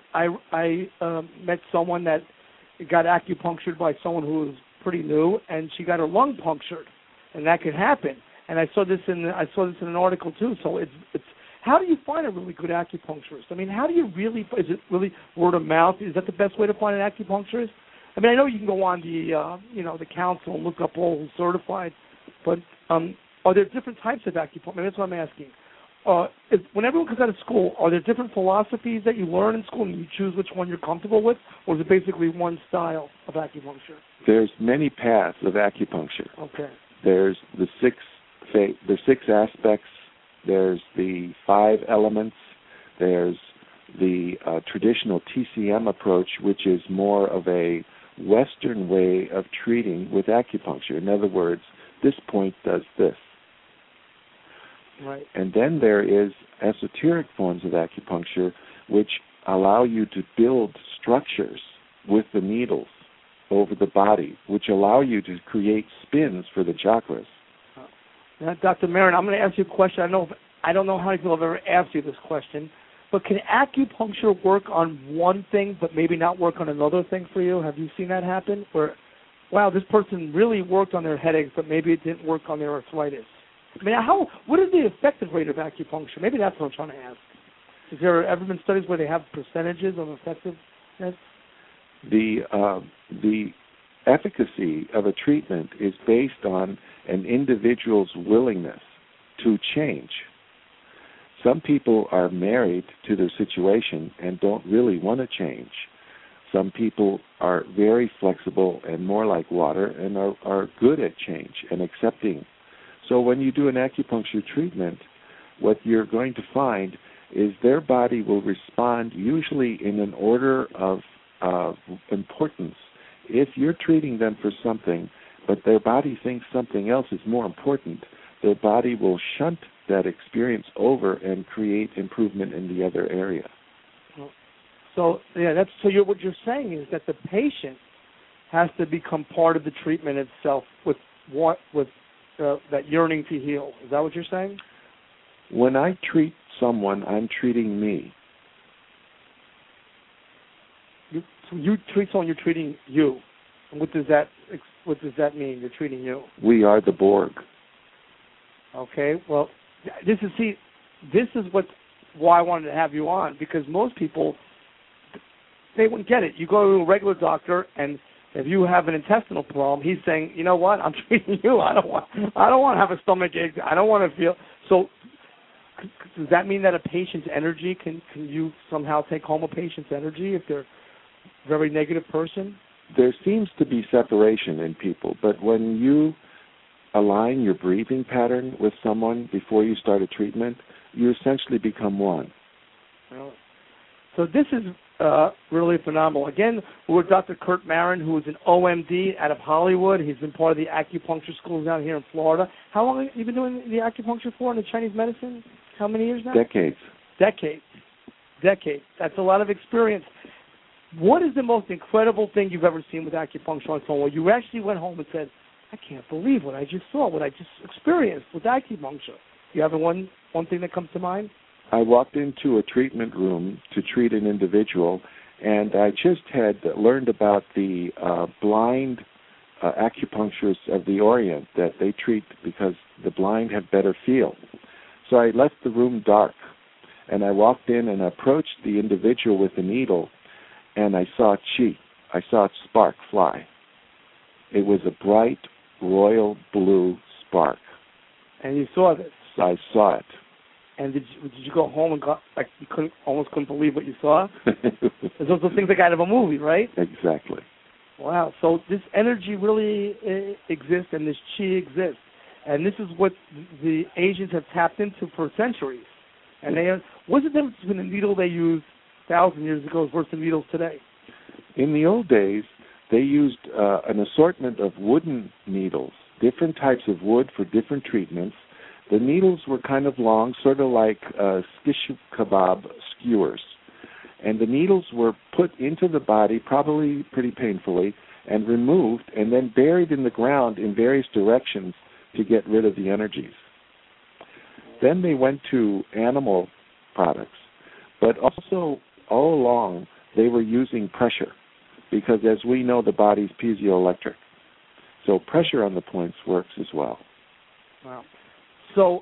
met someone that got acupunctured by someone who was pretty new, and she got her lung punctured, and that could happen. And I saw this in an article too. So it's how do you find a really good acupuncturist? I mean, how do you really? Is it really word of mouth? Is that the best way to find an acupuncturist? I mean, I know you can go on the council and look up all who's certified, but are there different types of acupuncture? That's what I'm asking. When everyone comes out of school, are there different philosophies that you learn in school and you choose which one you're comfortable with, or is it basically one style of acupuncture? There's many paths of acupuncture. Okay. There's the six aspects. There's the 5 elements. There's the traditional TCM approach, which is more of a Western way of treating with acupuncture. In other words, this point does this. Right. And then there is esoteric forms of acupuncture which allow you to build structures with the needles over the body, which allow you to create spins for the chakras. Now, Dr. Marin, I'm going to ask you a question. I don't know how many people have ever asked you this question, But can acupuncture work on one thing but maybe not work on another thing for you? Have you seen that happen? Where, wow, this person really worked on their headaches, but maybe it didn't work on their arthritis. I mean, what is the effective rate of acupuncture? Maybe that's what I'm trying to ask. Has there ever been studies where they have percentages of effectiveness? The efficacy of a treatment is based on an individual's willingness to change. Some people are married to their situation and don't really want to change. Some people are very flexible and more like water and are good at change and accepting. So when you do an acupuncture treatment, what you're going to find is their body will respond usually in an order of importance. If you're treating them for something, but their body thinks something else is more important, their body will shunt that experience over and create improvement in the other area. So what you're saying is that the patient has to become part of the treatment itself with that yearning to heal. Is that what you're saying? When I treat someone, I'm treating me. You treat someone, you're treating you. And what does that mean? You're treating you. We are the Borg. Okay. Well, this is why I wanted to have you on, because most people, they wouldn't get it. You go to a regular doctor, and if you have an intestinal problem, he's saying, you know what, I'm treating you. I don't want to have a stomach ache. I don't want to feel. So does that mean that a patient's energy, can you somehow take home a patient's energy if they're a very negative person? There seems to be separation in people, but when you align your breathing pattern with someone before you start a treatment, you essentially become one. Really? So this is really phenomenal. Again, we're with Dr. Curt Maron, who is an OMD out of Hollywood. He's been part of the acupuncture schools down here in Florida. How long have you been doing the acupuncture for in the Chinese medicine? How many years now? Decades. That's a lot of experience. What is the most incredible thing you've ever seen with acupuncture on someone? You actually went home and said, I can't believe what I just saw, what I just experienced with acupuncture. Do you have one thing that comes to mind? I walked into a treatment room to treat an individual, and I just had learned about the blind acupuncturists of the Orient, that they treat because the blind have better feel. So I left the room dark, and I walked in and approached the individual with the needle, and I saw chi. I saw a spark fly. It was a bright, royal blue spark. And you saw this? I saw it. And did you go home and you almost couldn't believe what you saw? Those are things like out of a movie, right? Exactly. Wow. So this energy really exists, and this chi exists, and this is what the Asians have tapped into for centuries. And what's the difference between the needle they used 1,000 years ago versus the needles today? In the old days, they used an assortment of wooden needles, different types of wood for different treatments. The needles were kind of long, sort of like shish kebab skewers. And the needles were put into the body, probably pretty painfully, and removed, and then buried in the ground in various directions to get rid of the energies. Then they went to animal products. But also, all along, they were using pressure, because as we know, the body's piezoelectric. So pressure on the points works as well. Wow. So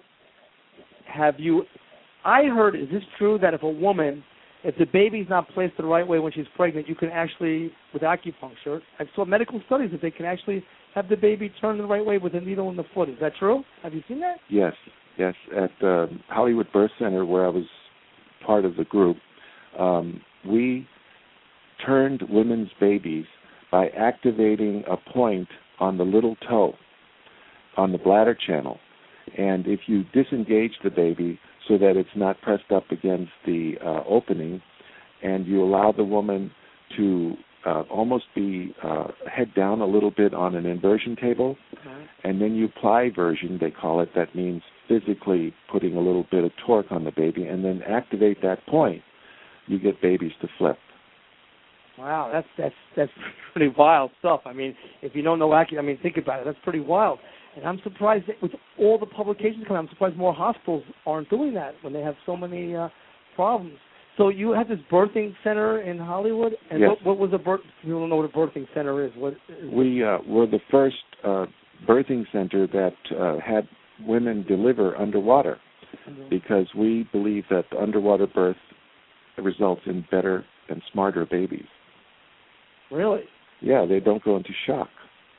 I heard, is this true, that if the baby's not placed the right way when she's pregnant, you can actually, with acupuncture, I saw medical studies that they can actually have the baby turn the right way with a needle in the foot. Is that true? Have you seen that? Yes. At the Hollywood Birth Center, where I was part of the group, we turned women's babies by activating a point on the little toe, on the bladder channel. And if you disengage the baby so that it's not pressed up against the opening, and you allow the woman to almost be head down a little bit on an inversion table, and then you apply version, they call it. That means physically putting a little bit of torque on the baby, and then activate that point, you get babies to flip. Wow, that's pretty wild stuff. I mean, if you don't know think about it. That's pretty wild. And I'm surprised that with all the publications coming, I'm surprised more hospitals aren't doing that when they have so many problems. So you have this birthing center in Hollywood, and Yes. what was a birth? You don't know what a birthing center is. What? We were the first birthing center that had women deliver underwater, because we believe that the underwater birth results in better and smarter babies. Really? Yeah, they don't go into shock.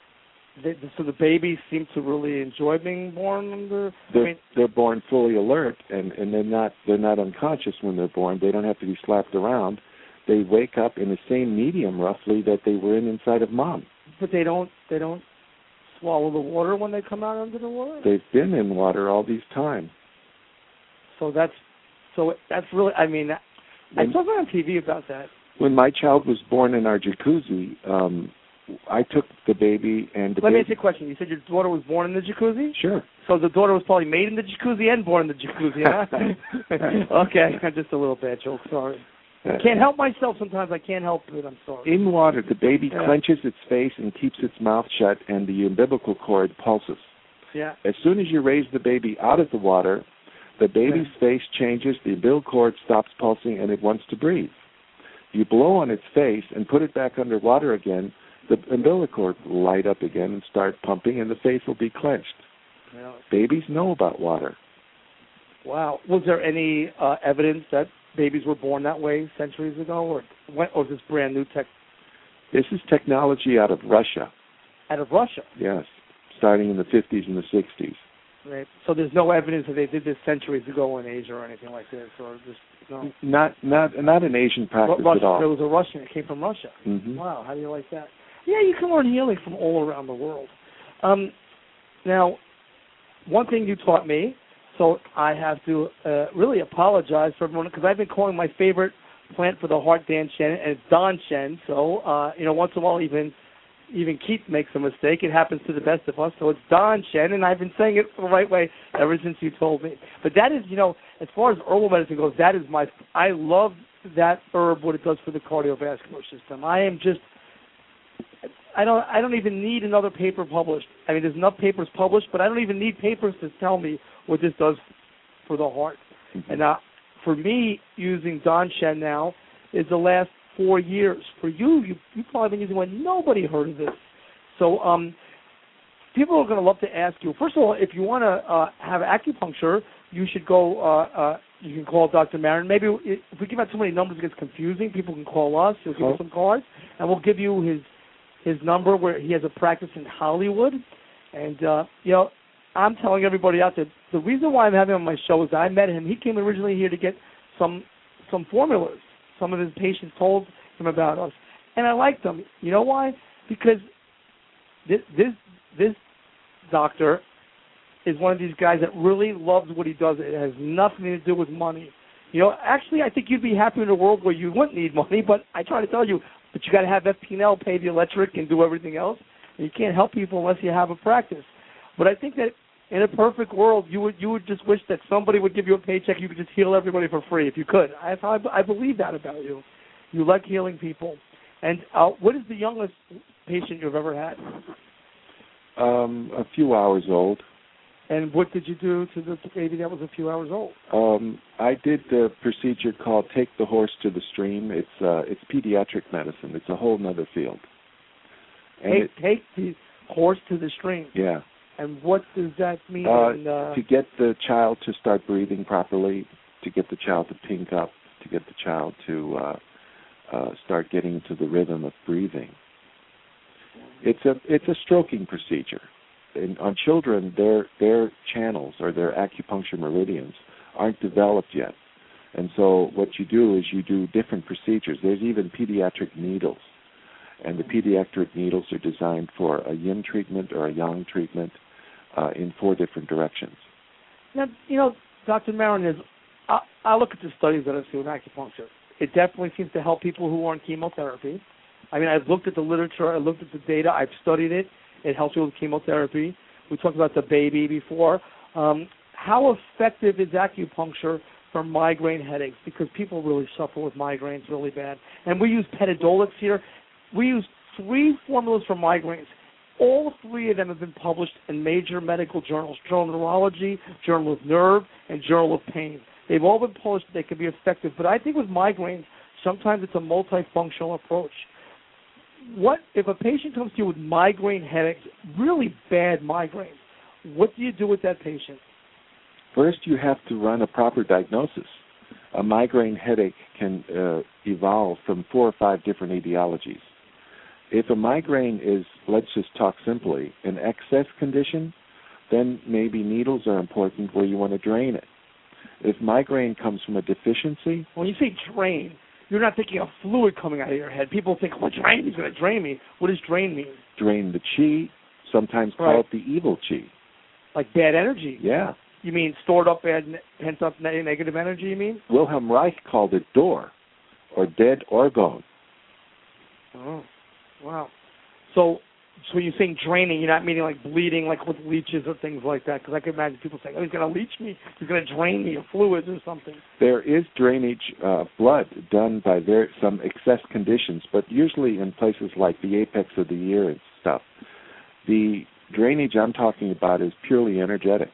So the babies seem to really enjoy being born under. They're born fully alert, and they're not unconscious when they're born. They don't have to be slapped around. They wake up in the same medium roughly that they were in inside of mom. But they don't swallow the water when they come out under the water. They've been in water all these time. So that's really. I mean, I saw on TV about that. When my child was born in our jacuzzi, I took the baby and Let me ask you a question. You said your daughter was born in the jacuzzi? Sure. So the daughter was probably made in the jacuzzi and born in the jacuzzi, huh? Okay, just a little bad joke, sorry. I can't help myself sometimes. I can't help it. I'm sorry. In water, the baby clenches its face and keeps its mouth shut, and the umbilical cord pulses. Yeah. As soon as you raise the baby out of the water, the baby's face changes, the umbilical cord stops pulsing, and it wants to breathe. You blow on its face and put it back underwater again, the umbilical cord will light up again and start pumping, and the face will be clenched. Yeah. Babies know about water. Wow. Was there any evidence that babies were born that way centuries ago, or is this brand new tech? This is technology out of Russia. Out of Russia? Yes, starting in the 50s and the 60s. Right. So there's no evidence that they did this centuries ago in Asia or anything like this, or just no. Not an Asian practice Russia, at all. There was a Russian. It came from Russia. Mm-hmm. Wow. How do you like that? Yeah, you can learn healing from all around the world. Now, one thing you taught me, so I have to really apologize for everyone, because I've been calling my favorite plant for the heart Dan Shen, and it's Don Shen. So once in a while, even Keith makes a mistake. It happens to the best of us. So it's Don Shen, and I've been saying it the right way ever since you told me. But that is, as far as herbal medicine goes, that is I love that herb, what it does for the cardiovascular system. I don't even need another paper published. I mean, there's enough papers published, but I don't even need papers to tell me what this does for the heart. Mm-hmm. And for me, using Don Shen now is the last 4 years. For you've probably been using one. Nobody heard of this. So people are going to love to ask you. First of all, if you want to have acupuncture, you should go. You can call Dr. Marin. Maybe if we give out too many numbers, it gets confusing. People can call us. He'll give us some cards, and we'll give you his number, where he has a practice in Hollywood. And I'm telling everybody out there, the reason why I'm having him on my show is that I met him. He came originally here to get some formulas. Some of his patients told him about us, and I liked them. You know why? Because this doctor is one of these guys that really loves what he does. It has nothing to do with money. Actually, I think you'd be happy in a world where you wouldn't need money, but I try to tell you, but you got to have FP&L, pay the electric, and do everything else. And you can't help people unless you have a practice. But I think that in a perfect world, you would just wish that somebody would give you a paycheck. You could just heal everybody for free if you could. I believe that about you. You like healing people. And what is the youngest patient you've ever had? A few hours old. And what did you do to the baby that was a few hours old? I did the procedure called Take the Horse to the Stream. It's pediatric medicine. It's a whole other field. Take the horse to the stream. Yeah. And what does that mean? To get the child to start breathing properly, to get the child to pink up, to get the child to start getting into the rhythm of breathing. It's a stroking procedure. On children, their channels or their acupuncture meridians aren't developed yet. And so what you do is you do different procedures. There's even pediatric needles. And the pediatric needles are designed for a yin treatment or a yang treatment in 4 different directions. Now, Dr. Marin, I look at the studies that I've seen with acupuncture. It definitely seems to help people who are on chemotherapy. I mean, I've looked at the literature. I looked at the data. I've studied it. It helps you with chemotherapy. We talked about the baby before. How effective is acupuncture for migraine headaches? Because people really suffer with migraines really bad. And we use Petadolix here. We use 3 formulas for migraines. All 3 of them have been published in major medical journals: Journal of Neurology, Journal of Nerve, and Journal of Pain. They've all been published. They can be effective. But I think with migraines, sometimes it's a multifunctional approach. What if a patient comes to you with migraine headaches, really bad migraines? What do you do with that patient? First, you have to run a proper diagnosis. A migraine headache can evolve from 4 or 5 different etiologies. If a migraine is, let's just talk simply, an excess condition, then maybe needles are important where you want to drain it. If migraine comes from a deficiency... When you say drain, you're not thinking of fluid coming out of your head. People think, well, drain, he's going to drain me. What does drain mean? Drain the chi, sometimes call it the evil chi. Like bad energy? Yeah. You mean stored up bad, pent-up negative energy, you mean? Wilhelm Reich called it door, or dead orgone. Oh, wow. So you're saying draining, you're not meaning like bleeding, like with leeches or things like that? Because I can imagine people saying, oh, he's going to leech me, he's going to drain me of fluids or something. There is drainage of blood done by some excess conditions, but usually in places like the apex of the ear and stuff. The drainage I'm talking about is purely energetic.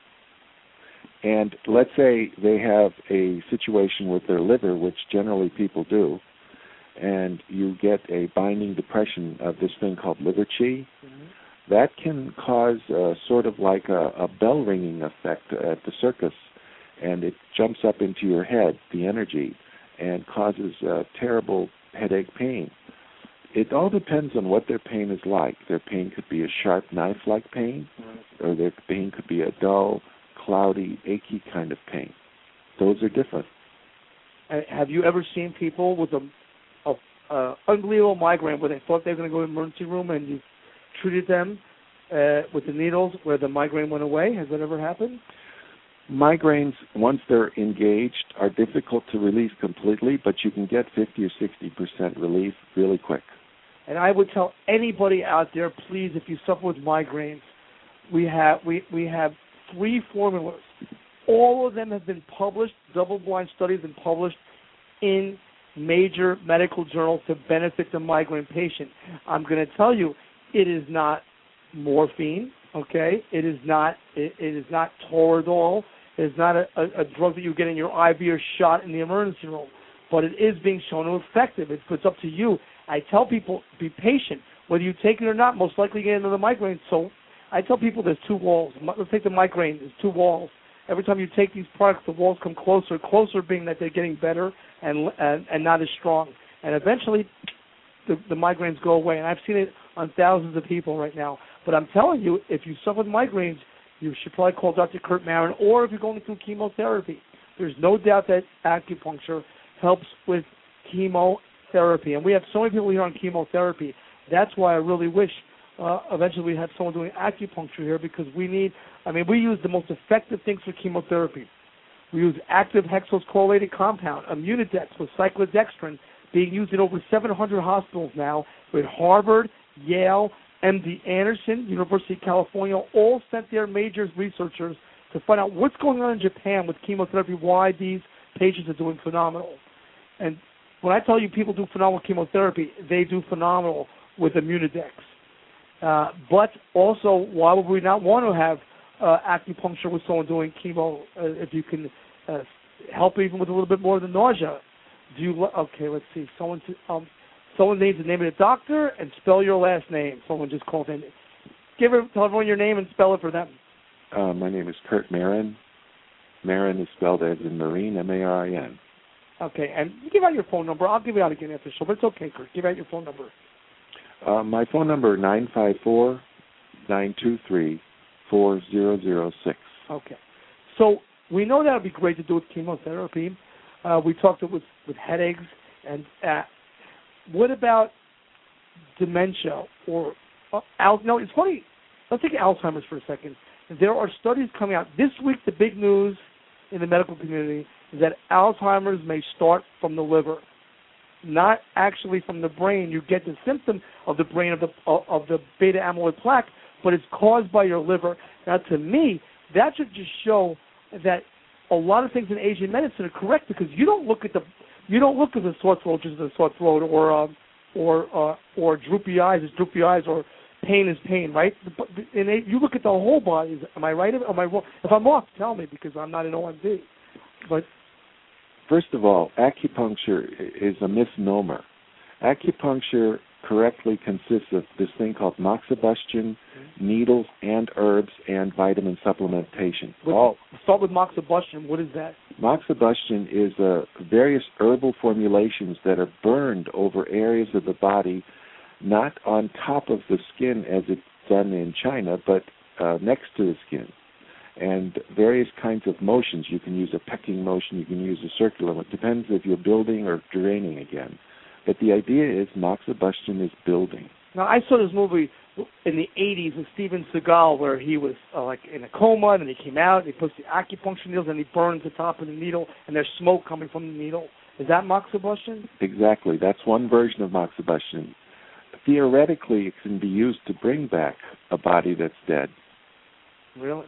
And let's say they have a situation with their liver, which generally people do, and you get a binding depression of this thing called liver chi. Mm-hmm. That can cause sort of like a bell ringing effect at the circus, and it jumps up into your head, the energy, and causes terrible headache pain. It all depends on what their pain is like. Their pain could be a sharp knife-like pain, or their pain could be a dull, cloudy, achy kind of pain. Those are different. Have you ever seen people with a unbelievable migraine where they thought they were going to go to the emergency room and you treated them with the needles where the migraine went away? Has that ever happened? Migraines, once they're engaged, are difficult to release completely, but you can get 50 or 60% relief really quick. And I would tell anybody out there, please, if you suffer with migraines, we have 3 formulas. All of them have been published, double-blind studies have been published in major medical journals to benefit the migraine patient. I'm going to tell you, it is not morphine, okay? It is not Toradol. It is not a drug that you get in your IV or shot in the emergency room. But it is being shown to be effective. It's up to you. I tell people, be patient. Whether you take it or not, most likely get another migraine. So I tell people there's 2 walls. Let's take the migraine. There's 2 walls. Every time you take these products, the walls come closer being that they're getting better and not as strong. And eventually, the migraines go away. And I've seen it on thousands of people right now. But I'm telling you, if you suffer with migraines, you should probably call Dr. Kurt Marin, or if you're going through chemotherapy. There's no doubt that acupuncture helps with chemotherapy. And we have so many people here on chemotherapy. That's why I really wish eventually we have someone doing acupuncture here, because we use the most effective things for chemotherapy. We use active hexose-correlated compound, Immunidex, with cyclodextrin, being used in over 700 hospitals now, with Harvard, Yale, MD Anderson, University of California, all sent their major researchers to find out what's going on in Japan with chemotherapy, why these patients are doing phenomenal. And when I tell you people do phenomenal chemotherapy, they do phenomenal with Immunidex. But also, why would we not want to have acupuncture with someone doing chemo if you can help even with a little bit more than nausea? Okay, let's see. Someone needs the name of the doctor and spell your last name. Someone just called in. Tell everyone your name and spell it for them. My name is Kurt Marin. Marin is spelled as in Marine, M-A-R-I-N. Okay, and you give out your phone number. I'll give it out again after the show, but it's okay, Kurt. Give out your phone number. My phone number is 954-923-4006. Okay. So we know that would be great to do with chemotherapy. We talked with headaches. And what about dementia or no, it's funny. Let's take Alzheimer's for a second. There are studies coming out. This week, the big news in the medical community is that Alzheimer's may start from the liver, not actually from the brain. You get the symptom of the brain of the beta amyloid plaque, but it's caused by your liver. Now, to me, that should just show that a lot of things in Asian medicine are correct, because you don't look at the sore throat just as a sore throat, or droopy eyes as droopy eyes, or pain is pain, right? You look at the whole body. Am I right? Am I wrong? If I'm off, tell me, because I'm not an OMD. But first of all, acupuncture is a misnomer. Acupuncture correctly consists of this thing called moxibustion, needles, and herbs, and vitamin supplementation. Start with moxibustion. What is that? Moxibustion is various herbal formulations that are burned over areas of the body, not on top of the skin as it's done in China, but next to the skin. And various kinds of motions. You can use a pecking motion, you can use a circular one. It depends if you're building or draining again. But the idea is moxibustion is building. Now, I saw this movie in the 80s with Steven Seagal where he was like in a coma, and he came out, and he puts the acupuncture needles, and he burns the top of the needle, and there's smoke coming from the needle. Is that moxibustion? Exactly. That's one version of moxibustion. Theoretically, it can be used to bring back a body that's dead. Really?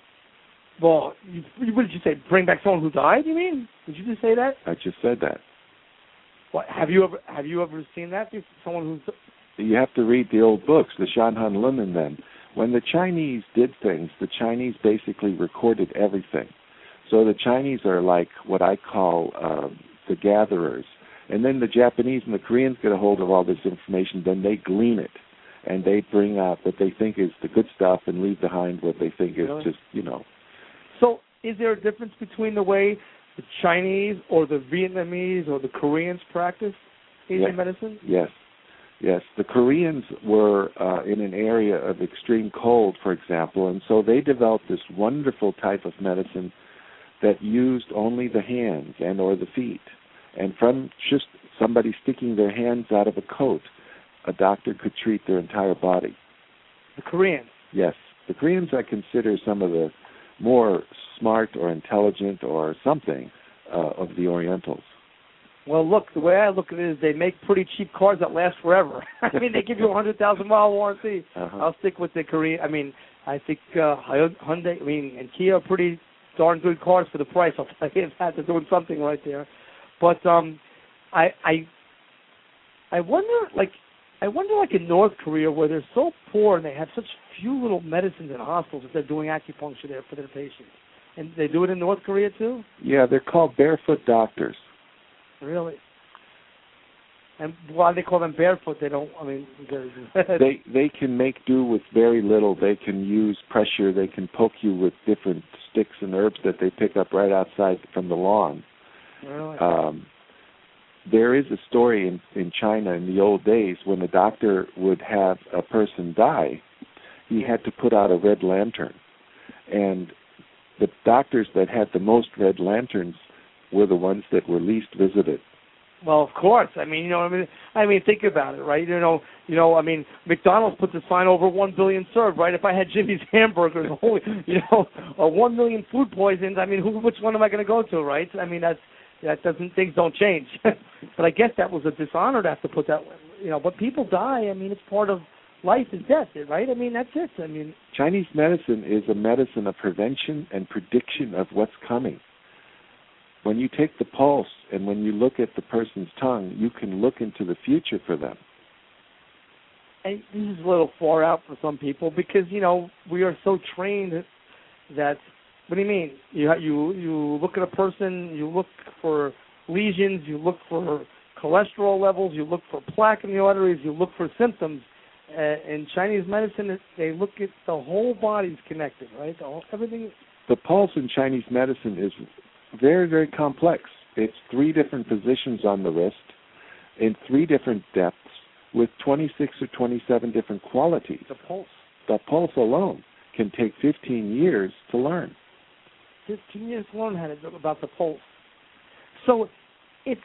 Well, what did you say? Bring back someone who died, you mean? Did you just say that? I just said that. What, have you ever seen that? Someone who's... You have to read the old books, the Shan Han Lun and them. When the Chinese did things, the Chinese basically recorded everything. So the Chinese are like what I call the gatherers. And then the Japanese and the Koreans get a hold of all this information, then they glean it. And they bring out what they think is the good stuff and leave behind what they think is just, So is there a difference between the way the Chinese or the Vietnamese or the Koreans practice Asian medicine? Yes. The Koreans were in an area of extreme cold, for example, and so they developed this wonderful type of medicine that used only the hands and or the feet. And from just somebody sticking their hands out of a coat, a doctor could treat their entire body. The Koreans? Yes. The Koreans I consider some of the more smart or intelligent or something of the Orientals. Well, look, the way I look at it is they make pretty cheap cars that last forever. I mean, they give you a 100,000-mile warranty. I'll stick with the Korean. I mean, I think Hyundai, and Kia are pretty darn good cars for the price. I'll tell you that. They're doing something right there. But I wonder, like in North Korea, where they're so poor and they have such few little medicines in hospitals, if they're doing acupuncture there for their patients. And they do it in North Korea, too? Yeah, they're called barefoot doctors. Really? And why they call them barefoot? They don't, they can make do with very little. They can use pressure. They can poke you with different sticks and herbs that they pick up right outside from the lawn. Really? There is a story in China in the old days when a doctor would have a person die, he had to put out a red lantern. And the doctors that had the most red lanterns were the ones that were least visited. Well, of course. I mean, think about it, right? McDonald's put the sign over 1 billion served, right? If I had Jimmy's hamburgers, 1 million food poisons, which one am I going to go to, right? I mean, things don't change. But I guess that was a dishonor to have to put that, but people die. It's part of life is death, right? That's it. Chinese medicine is a medicine of prevention and prediction of what's coming. When you take the pulse and when you look at the person's tongue, you can look into the future for them. And this is a little far out for some people because, we are so trained that, what do you mean? You look at a person, you look for lesions, you look for cholesterol levels, you look for plaque in the arteries, you look for symptoms. In Chinese medicine, they look at the whole body's connected, right? Everything. The pulse in Chinese medicine is very, very complex. It's 3 different positions on the wrist in 3 different depths with 26 or 27 different qualities. The pulse. The pulse alone can take 15 years to learn. 15 years to learn about the pulse. So it's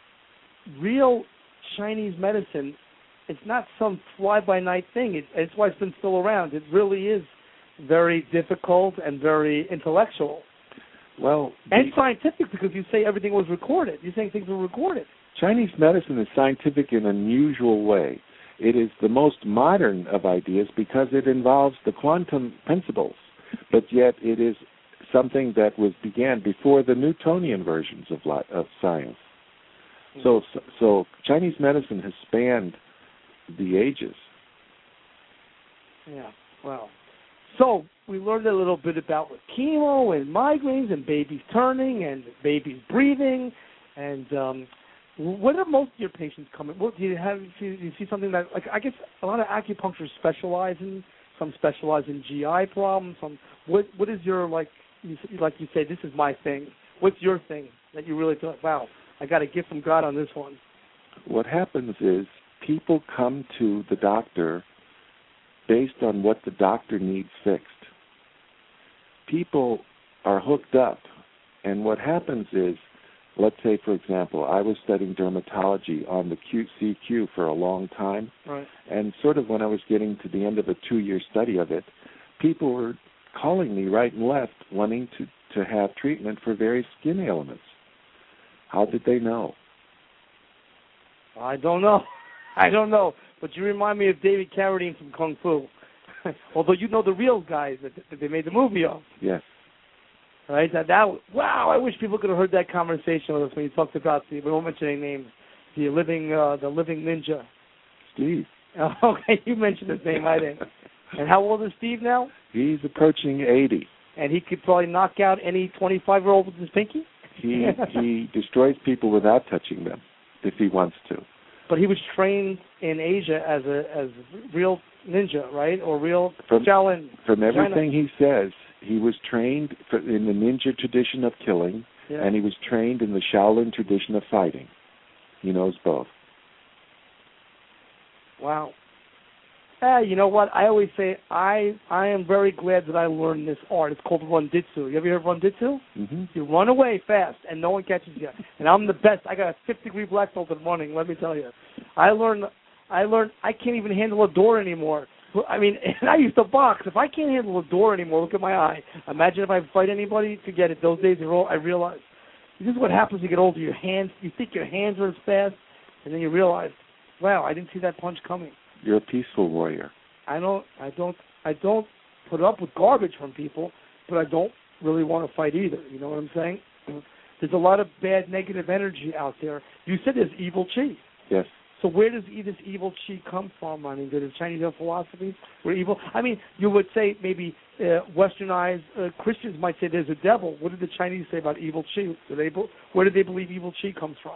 real Chinese medicine. It's not some fly-by-night thing. It's why it's been still around. It really is very difficult and very intellectual. Well, and scientific, because you say everything was recorded. You're saying things were recorded. Chinese medicine is scientific in an unusual way. It is the most modern of ideas because it involves the quantum principles, but yet it is something that began before the Newtonian versions of science. So Chinese medicine has spanned the ages. Yeah, wow. So we learned a little bit about chemo and migraines and babies turning and babies breathing. And what are most of your patients coming? What do you have? Do you see something that, like, I guess a lot of acupuncturists specialize in. Some specialize in GI problems. What is your, like you say, this is my thing. What's your thing that you really thought, wow, I got a gift from God on this one? What happens is people come to the doctor based on what the doctor needs fixed. People are hooked up, and what happens is, let's say, for example, I was studying dermatology on the CQ for a long time, right. And sort of when I was getting to the end of a 2-year study of it, people were calling me right and left wanting to have treatment for various skin ailments. How did they know? I don't know. But you remind me of David Carradine from Kung Fu. Although you know the real guys that they made the movie of. Yes. Right? Wow, I wish people could have heard that conversation with us when you talked about we won't mention any names, the living ninja. Steve. Okay, you mentioned his name, I didn't. And how old is Steve now? He's approaching 80. And he could probably knock out any 25-year-old with his pinky? He destroys people without touching them, if he wants to. But he was trained in Asia as a real ninja, right? Or real Shaolin. From everything he says, he was trained in the ninja tradition of killing, and he was trained in the Shaolin tradition of fighting. He knows both. Wow. You know what? I always say I am very glad that I learned this art. It's called Runditsu. You ever heard of Runditsu? Mm-hmm. You run away fast, and no one catches you. And I'm the best. I got a 50-degree black belt in the morning, let me tell you. I learned I can't even handle a door anymore. I mean, and I used to box. If I can't handle a door anymore, look at my eye. Imagine if I fight anybody, forget it. Those days are all, I realized. This is what happens when you get older. Your hands, you think your hands are as fast, and then you realize, wow, I didn't see that punch coming. You're a peaceful warrior. I don't put up with garbage from people, but I don't really want to fight either. You know what I'm saying? There's a lot of bad, negative energy out there. You said there's evil chi. Yes. So where does this evil chi come from? I mean, did the Chinese have philosophy where evil? I mean, you would say maybe westernized Christians might say there's a devil. What did the Chinese say about evil chi? Where did they believe evil chi comes from?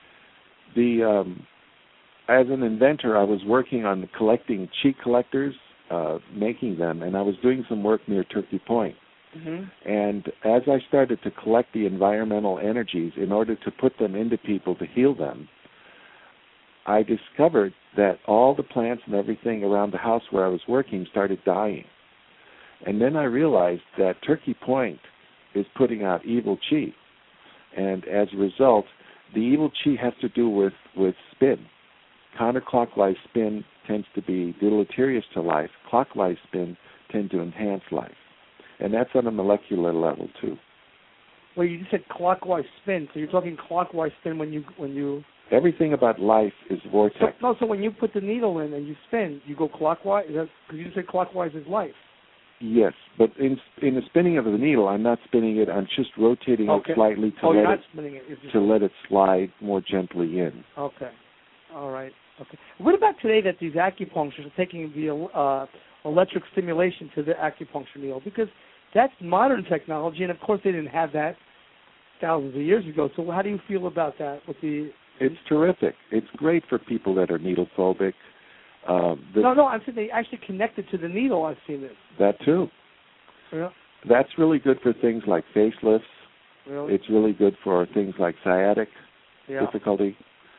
As an inventor, I was working on collecting chi collectors, making them, and I was doing some work near Turkey Point. Mm-hmm. And as I started to collect the environmental energies in order to put them into people to heal them, I discovered that all the plants and everything around the house where I was working started dying. And then I realized that Turkey Point is putting out evil chi. And as a result, the evil chi has to do with spin. Counterclockwise spin tends to be deleterious to life. Clockwise spin tend to enhance life. And that's on a molecular level, too. Well, you just said clockwise spin, so you're talking clockwise spin when you... Everything about life is vortex. So when you put the needle in and you spin, you go clockwise? Because you said clockwise is life. Yes, but in the spinning of the needle, I'm not spinning it. I'm just rotating it slightly to let it slide more gently in. Okay. All right. Okay. What about today that these acupuncturists are taking the electric stimulation to the acupuncture needle? Because that's modern technology, and of course they didn't have that thousands of years ago. So how do you feel about that? It's terrific. It's great for people that are needle phobic. No, I'm saying they actually connect it to the needle. I've seen this. That too. Yeah. That's really good for things like facelifts. Really? It's really good for things like sciatic difficulty.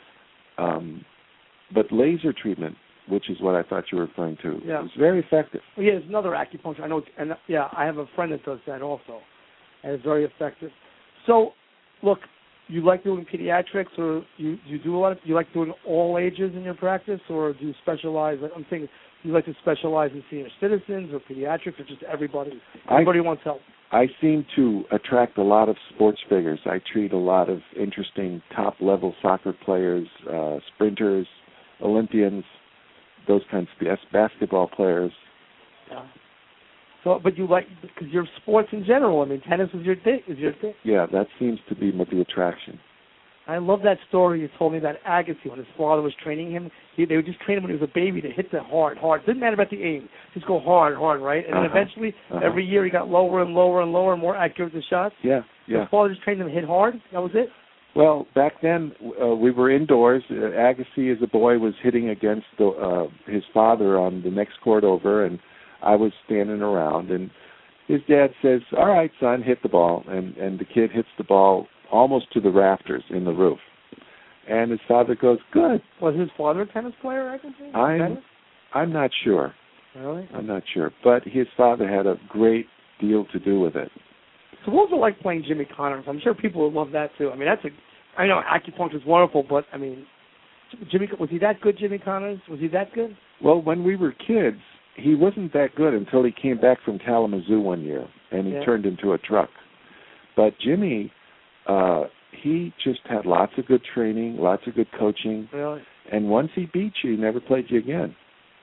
But laser treatment, which is what I thought you were referring to, is very effective. Well, there's another acupuncture. I know, and I have a friend that does that also, and it's very effective. So, look, you like doing pediatrics, or you do a lot of? You like doing all ages in your practice, or do you specialize? I'm thinking, do you like to specialize in senior citizens or pediatrics, or just everybody? Everybody wants help. I seem to attract a lot of sports figures. I treat a lot of interesting top-level soccer players, sprinters, Olympians, those kinds of basketball players. Yeah. So, but you like, because you're sports in general. I mean, tennis is your thing. Yeah, that seems to be the attraction. I love that story you told me about Agassi when his father was training him. They would just train him when he was a baby to hit the hard. Didn't matter about the aim. Just go hard, right? And then eventually, every year he got lower and lower and lower and more accurate with the shots. Yeah. His father just trained him to hit hard? That was it? Well, back then we were indoors. Agassi, as a boy, was hitting against his father on the next court over, and I was standing around. And his dad says, "All right, son, hit the ball." And the kid hits the ball almost to the rafters in the roof. And his father goes, "Good." Was his father a tennis player, Agassi? I'm not sure. Really? I'm not sure. But his father had a great deal to do with it. So what was it like playing Jimmy Connors? I'm sure people would love that too. I mean, I know acupuncture is wonderful, but I mean, was he that good, Jimmy Connors? Was he that good? Well, when we were kids, he wasn't that good until he came back from Kalamazoo one year, and he turned into a truck. But Jimmy, he just had lots of good training, lots of good coaching. Really? And once he beat you, he never played you again.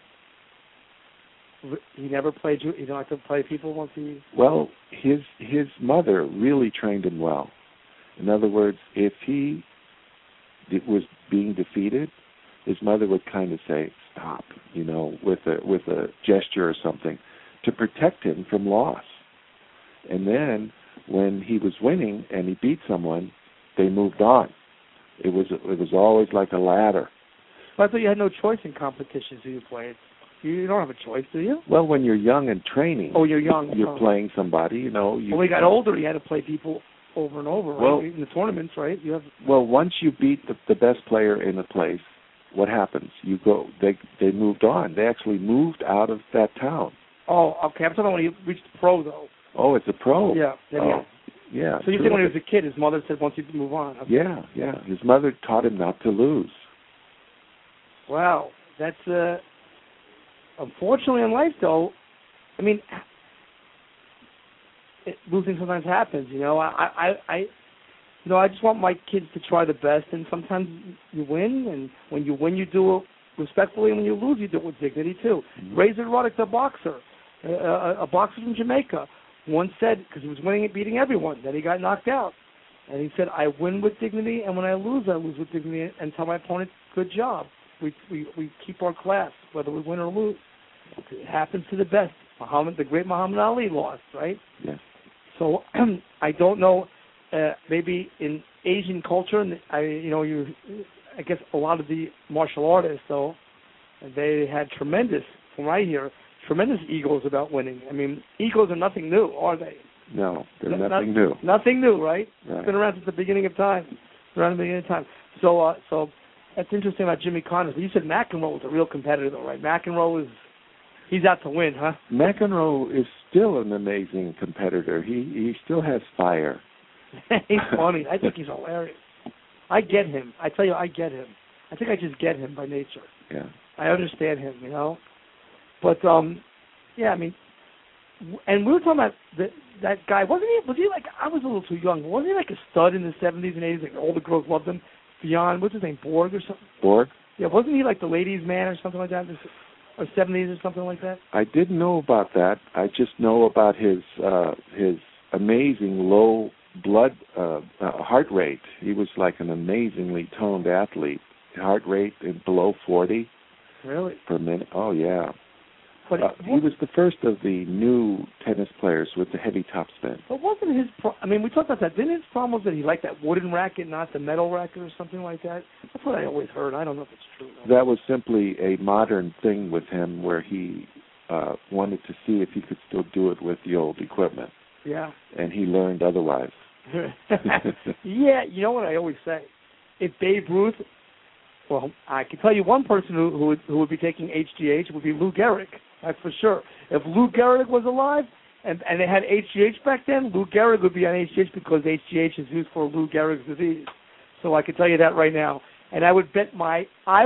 He never played you? You don't have to play people once he... Well, his mother really trained him well. In other words, if he was being defeated, his mother would kind of say, "Stop," with a gesture or something, to protect him from loss. And then when he was winning and he beat someone, they moved on. It was always like a ladder. But I thought you had no choice in competitions you played. You don't have a choice, do you? Well, when you're young and training, you're young. You're playing somebody, When you got older, you had to play people over and over, right? Well, in the tournaments, right? Well, once you beat the best player in a place, what happens? You go. They moved on. They actually moved out of that town. Oh, okay. I'm talking about when he reached pro, though. Oh, it's a pro. Yeah. Yeah. So you think when he was a kid, his mother said once you move on. Okay. Yeah. His mother taught him not to lose. Wow, that's unfortunately in life, though. I mean, losing sometimes happens. I just want my kids to try the best, and sometimes you win, and when you win, you do it respectfully, and when you lose, you do it with dignity too. Mm-hmm. Razor Ruddock, the boxer, a boxer from Jamaica, once said, because he was winning and beating everyone, then he got knocked out, and he said, "I win with dignity, and when I lose with dignity, and tell my opponent, good job. We keep our class, whether we win or lose. It happens to the best. The great Muhammad Ali lost, right?" Yes. So I don't know. Maybe in Asian culture, I guess a lot of the martial artists, though, they had tremendous egos about winning. I mean, egos are nothing new, are they? No, they're nothing new. Nothing new, right? Right. It's been around since the beginning of time. So that's interesting about Jimmy Connors. But you said McEnroe was a real competitor, though, right? He's out to win, huh? McEnroe is still an amazing competitor. He still has fire. He's funny. I think he's hilarious. I get him. I tell you, I get him. I think I just get him by nature. Yeah. I understand him, But, I mean, and we were talking about that guy. Was he like, I was a little too young, wasn't he like a stud in the 70s and 80s? Like all the girls loved him. Beyond, what's his name, Borg or something? Borg? Yeah, wasn't he like the ladies' man or something like that? Or 70s or something like that? I didn't know about that. I just know about his amazing low blood heart rate. He was like an amazingly toned athlete. Heart rate below 40. Really? Per minute. Oh, yeah. But he was the first of the new tennis players with the heavy topspin. But wasn't his we talked about that. Didn't his problem was that he liked that wooden racket, not the metal racket or something like that? That's what I always heard. I don't know if it's true, though. That was simply a modern thing with him where he wanted to see if he could still do it with the old equipment. Yeah. And he learned otherwise. Yeah, you know what I always say? If Babe Ruth, well, I can tell you one person who would be taking HGH would be Lou Gehrig. That's for sure. If Lou Gehrig was alive and they had HGH back then, Lou Gehrig would be on HGH because HGH is used for Lou Gehrig's disease. So I can tell you that right now. And I would bet my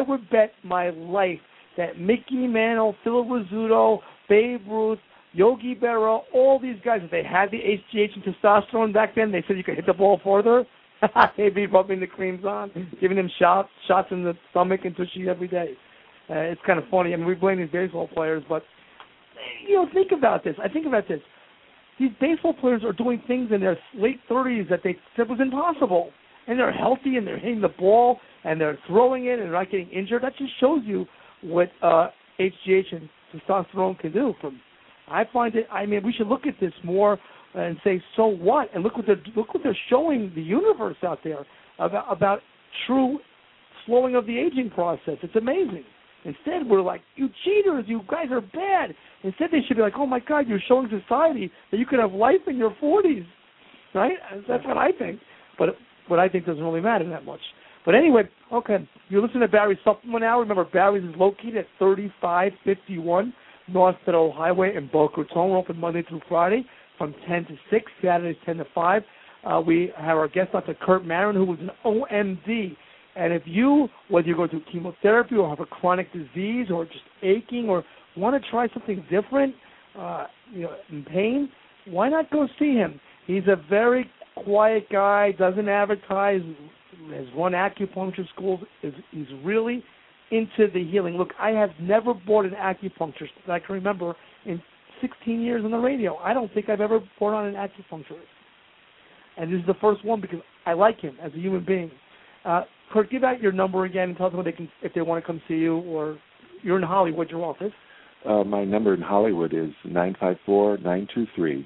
life that Mickey Mantle, Phil Rizzuto, Babe Ruth, Yogi Berra, all these guys, if they had the HGH and testosterone back then, they said you could hit the ball further. They'd be rubbing the creams on, giving them shots in the stomach and tushy every day. It's kind of funny. I mean, we blame these baseball players, but, think about this. I think about this. These baseball players are doing things in their late 30s that they said was impossible. and they're healthy and they're hitting the ball and they're throwing it and they're not getting injured, that just shows you what HGH and testosterone can do. I find it. I mean, we should look at this more and say, so what? And look what they're showing the universe out there about true slowing of the aging process. It's amazing. Instead, we're like, you cheaters, you guys are bad. Instead, they should be like, oh my God, you're showing society that you can have life in your 40s, right? That's what I think. But what I think doesn't really matter that much. But anyway, okay, you're listening to Barry's Supplement Hour. Remember, Barry's is located at 3551 North Federal Highway in Boca Raton. We're open Monday through Friday from 10 to 6, Saturdays 10 to 5. We have our guest, Dr. Kurt Marin, who was an OMD. And if you, whether you're going through chemotherapy or have a chronic disease or just aching or want to try something different, in pain, why not go see him? He's a very quiet guy, doesn't advertise, has run acupuncture schools. He's really into the healing. Look, I have never bought an acupuncturist that I can remember in 16 years on the radio. I don't think I've ever bought on an acupuncturist. And this is the first one because I like him as a human being. Kurt, give out your number again and tell them if they want to come see you, or you're in Hollywood, your office. My number in Hollywood is 954-923-4006.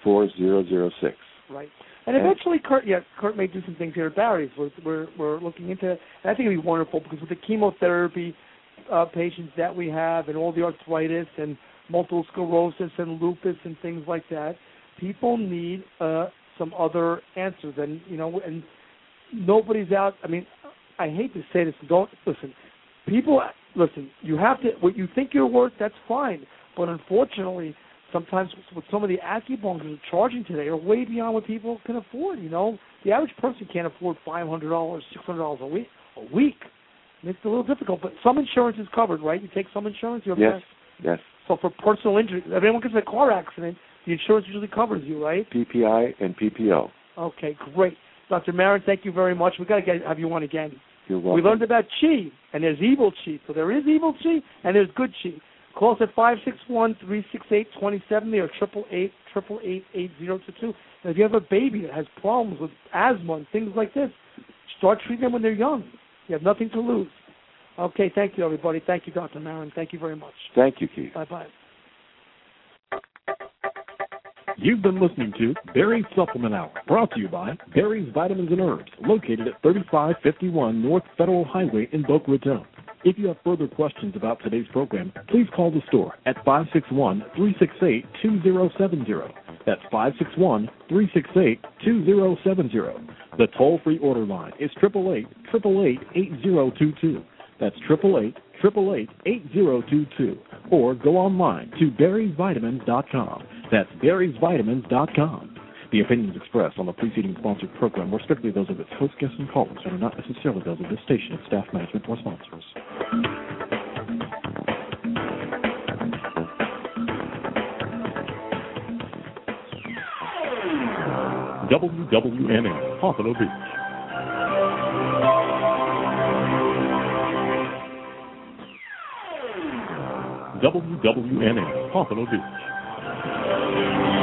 Right. And eventually, Kurt may do some things here at Barry's. We're looking into it. And I think it would be wonderful because with the chemotherapy patients that we have and all the arthritis and multiple sclerosis and lupus and things like that, people need some other answers. And, and nobody's out. I mean, I hate to say this. Don't listen. Listen, you have to, what you think you're worth, that's fine. But unfortunately, sometimes with some of the acupuncturists charging today are way beyond what people can afford, The average person can't afford $500, $600 a week. It's a little difficult, but some insurance is covered, right? You take some insurance? Yes. So for personal injury, if anyone gets in a car accident, the insurance usually covers you, right? PPI and PPO. Okay, great. Dr. Marin, thank you very much. We've got to have you on again. You're welcome. We learned about Qi, and there's evil Qi. So there is evil Qi, and there's good Qi. Call us at 561-368-2070 or 888-888-8022. And if you have a baby that has problems with asthma and things like this, start treating them when they're young. You have nothing to lose. Okay, thank you, everybody. Thank you, Dr. Marin. Thank you very much. Thank you, Keith. Bye-bye. You've been listening to Barry's Supplement Hour, brought to you by Barry's Vitamins and Herbs, located at 3551 North Federal Highway in Boca Raton. If you have further questions about today's program, please call the store at 561-368-2070. That's 561-368-2070. The toll-free order line is 888-888-8022. That's 888-888-8022. Or go online to berriesvitamins.com. That's berriesvitamins.com. The opinions expressed on the preceding sponsored program were strictly those of its host, guests, and callers and are not necessarily those of this station, its staff, management, or sponsors. WWNN, Pompano Beach. WWNN, Pompano Beach.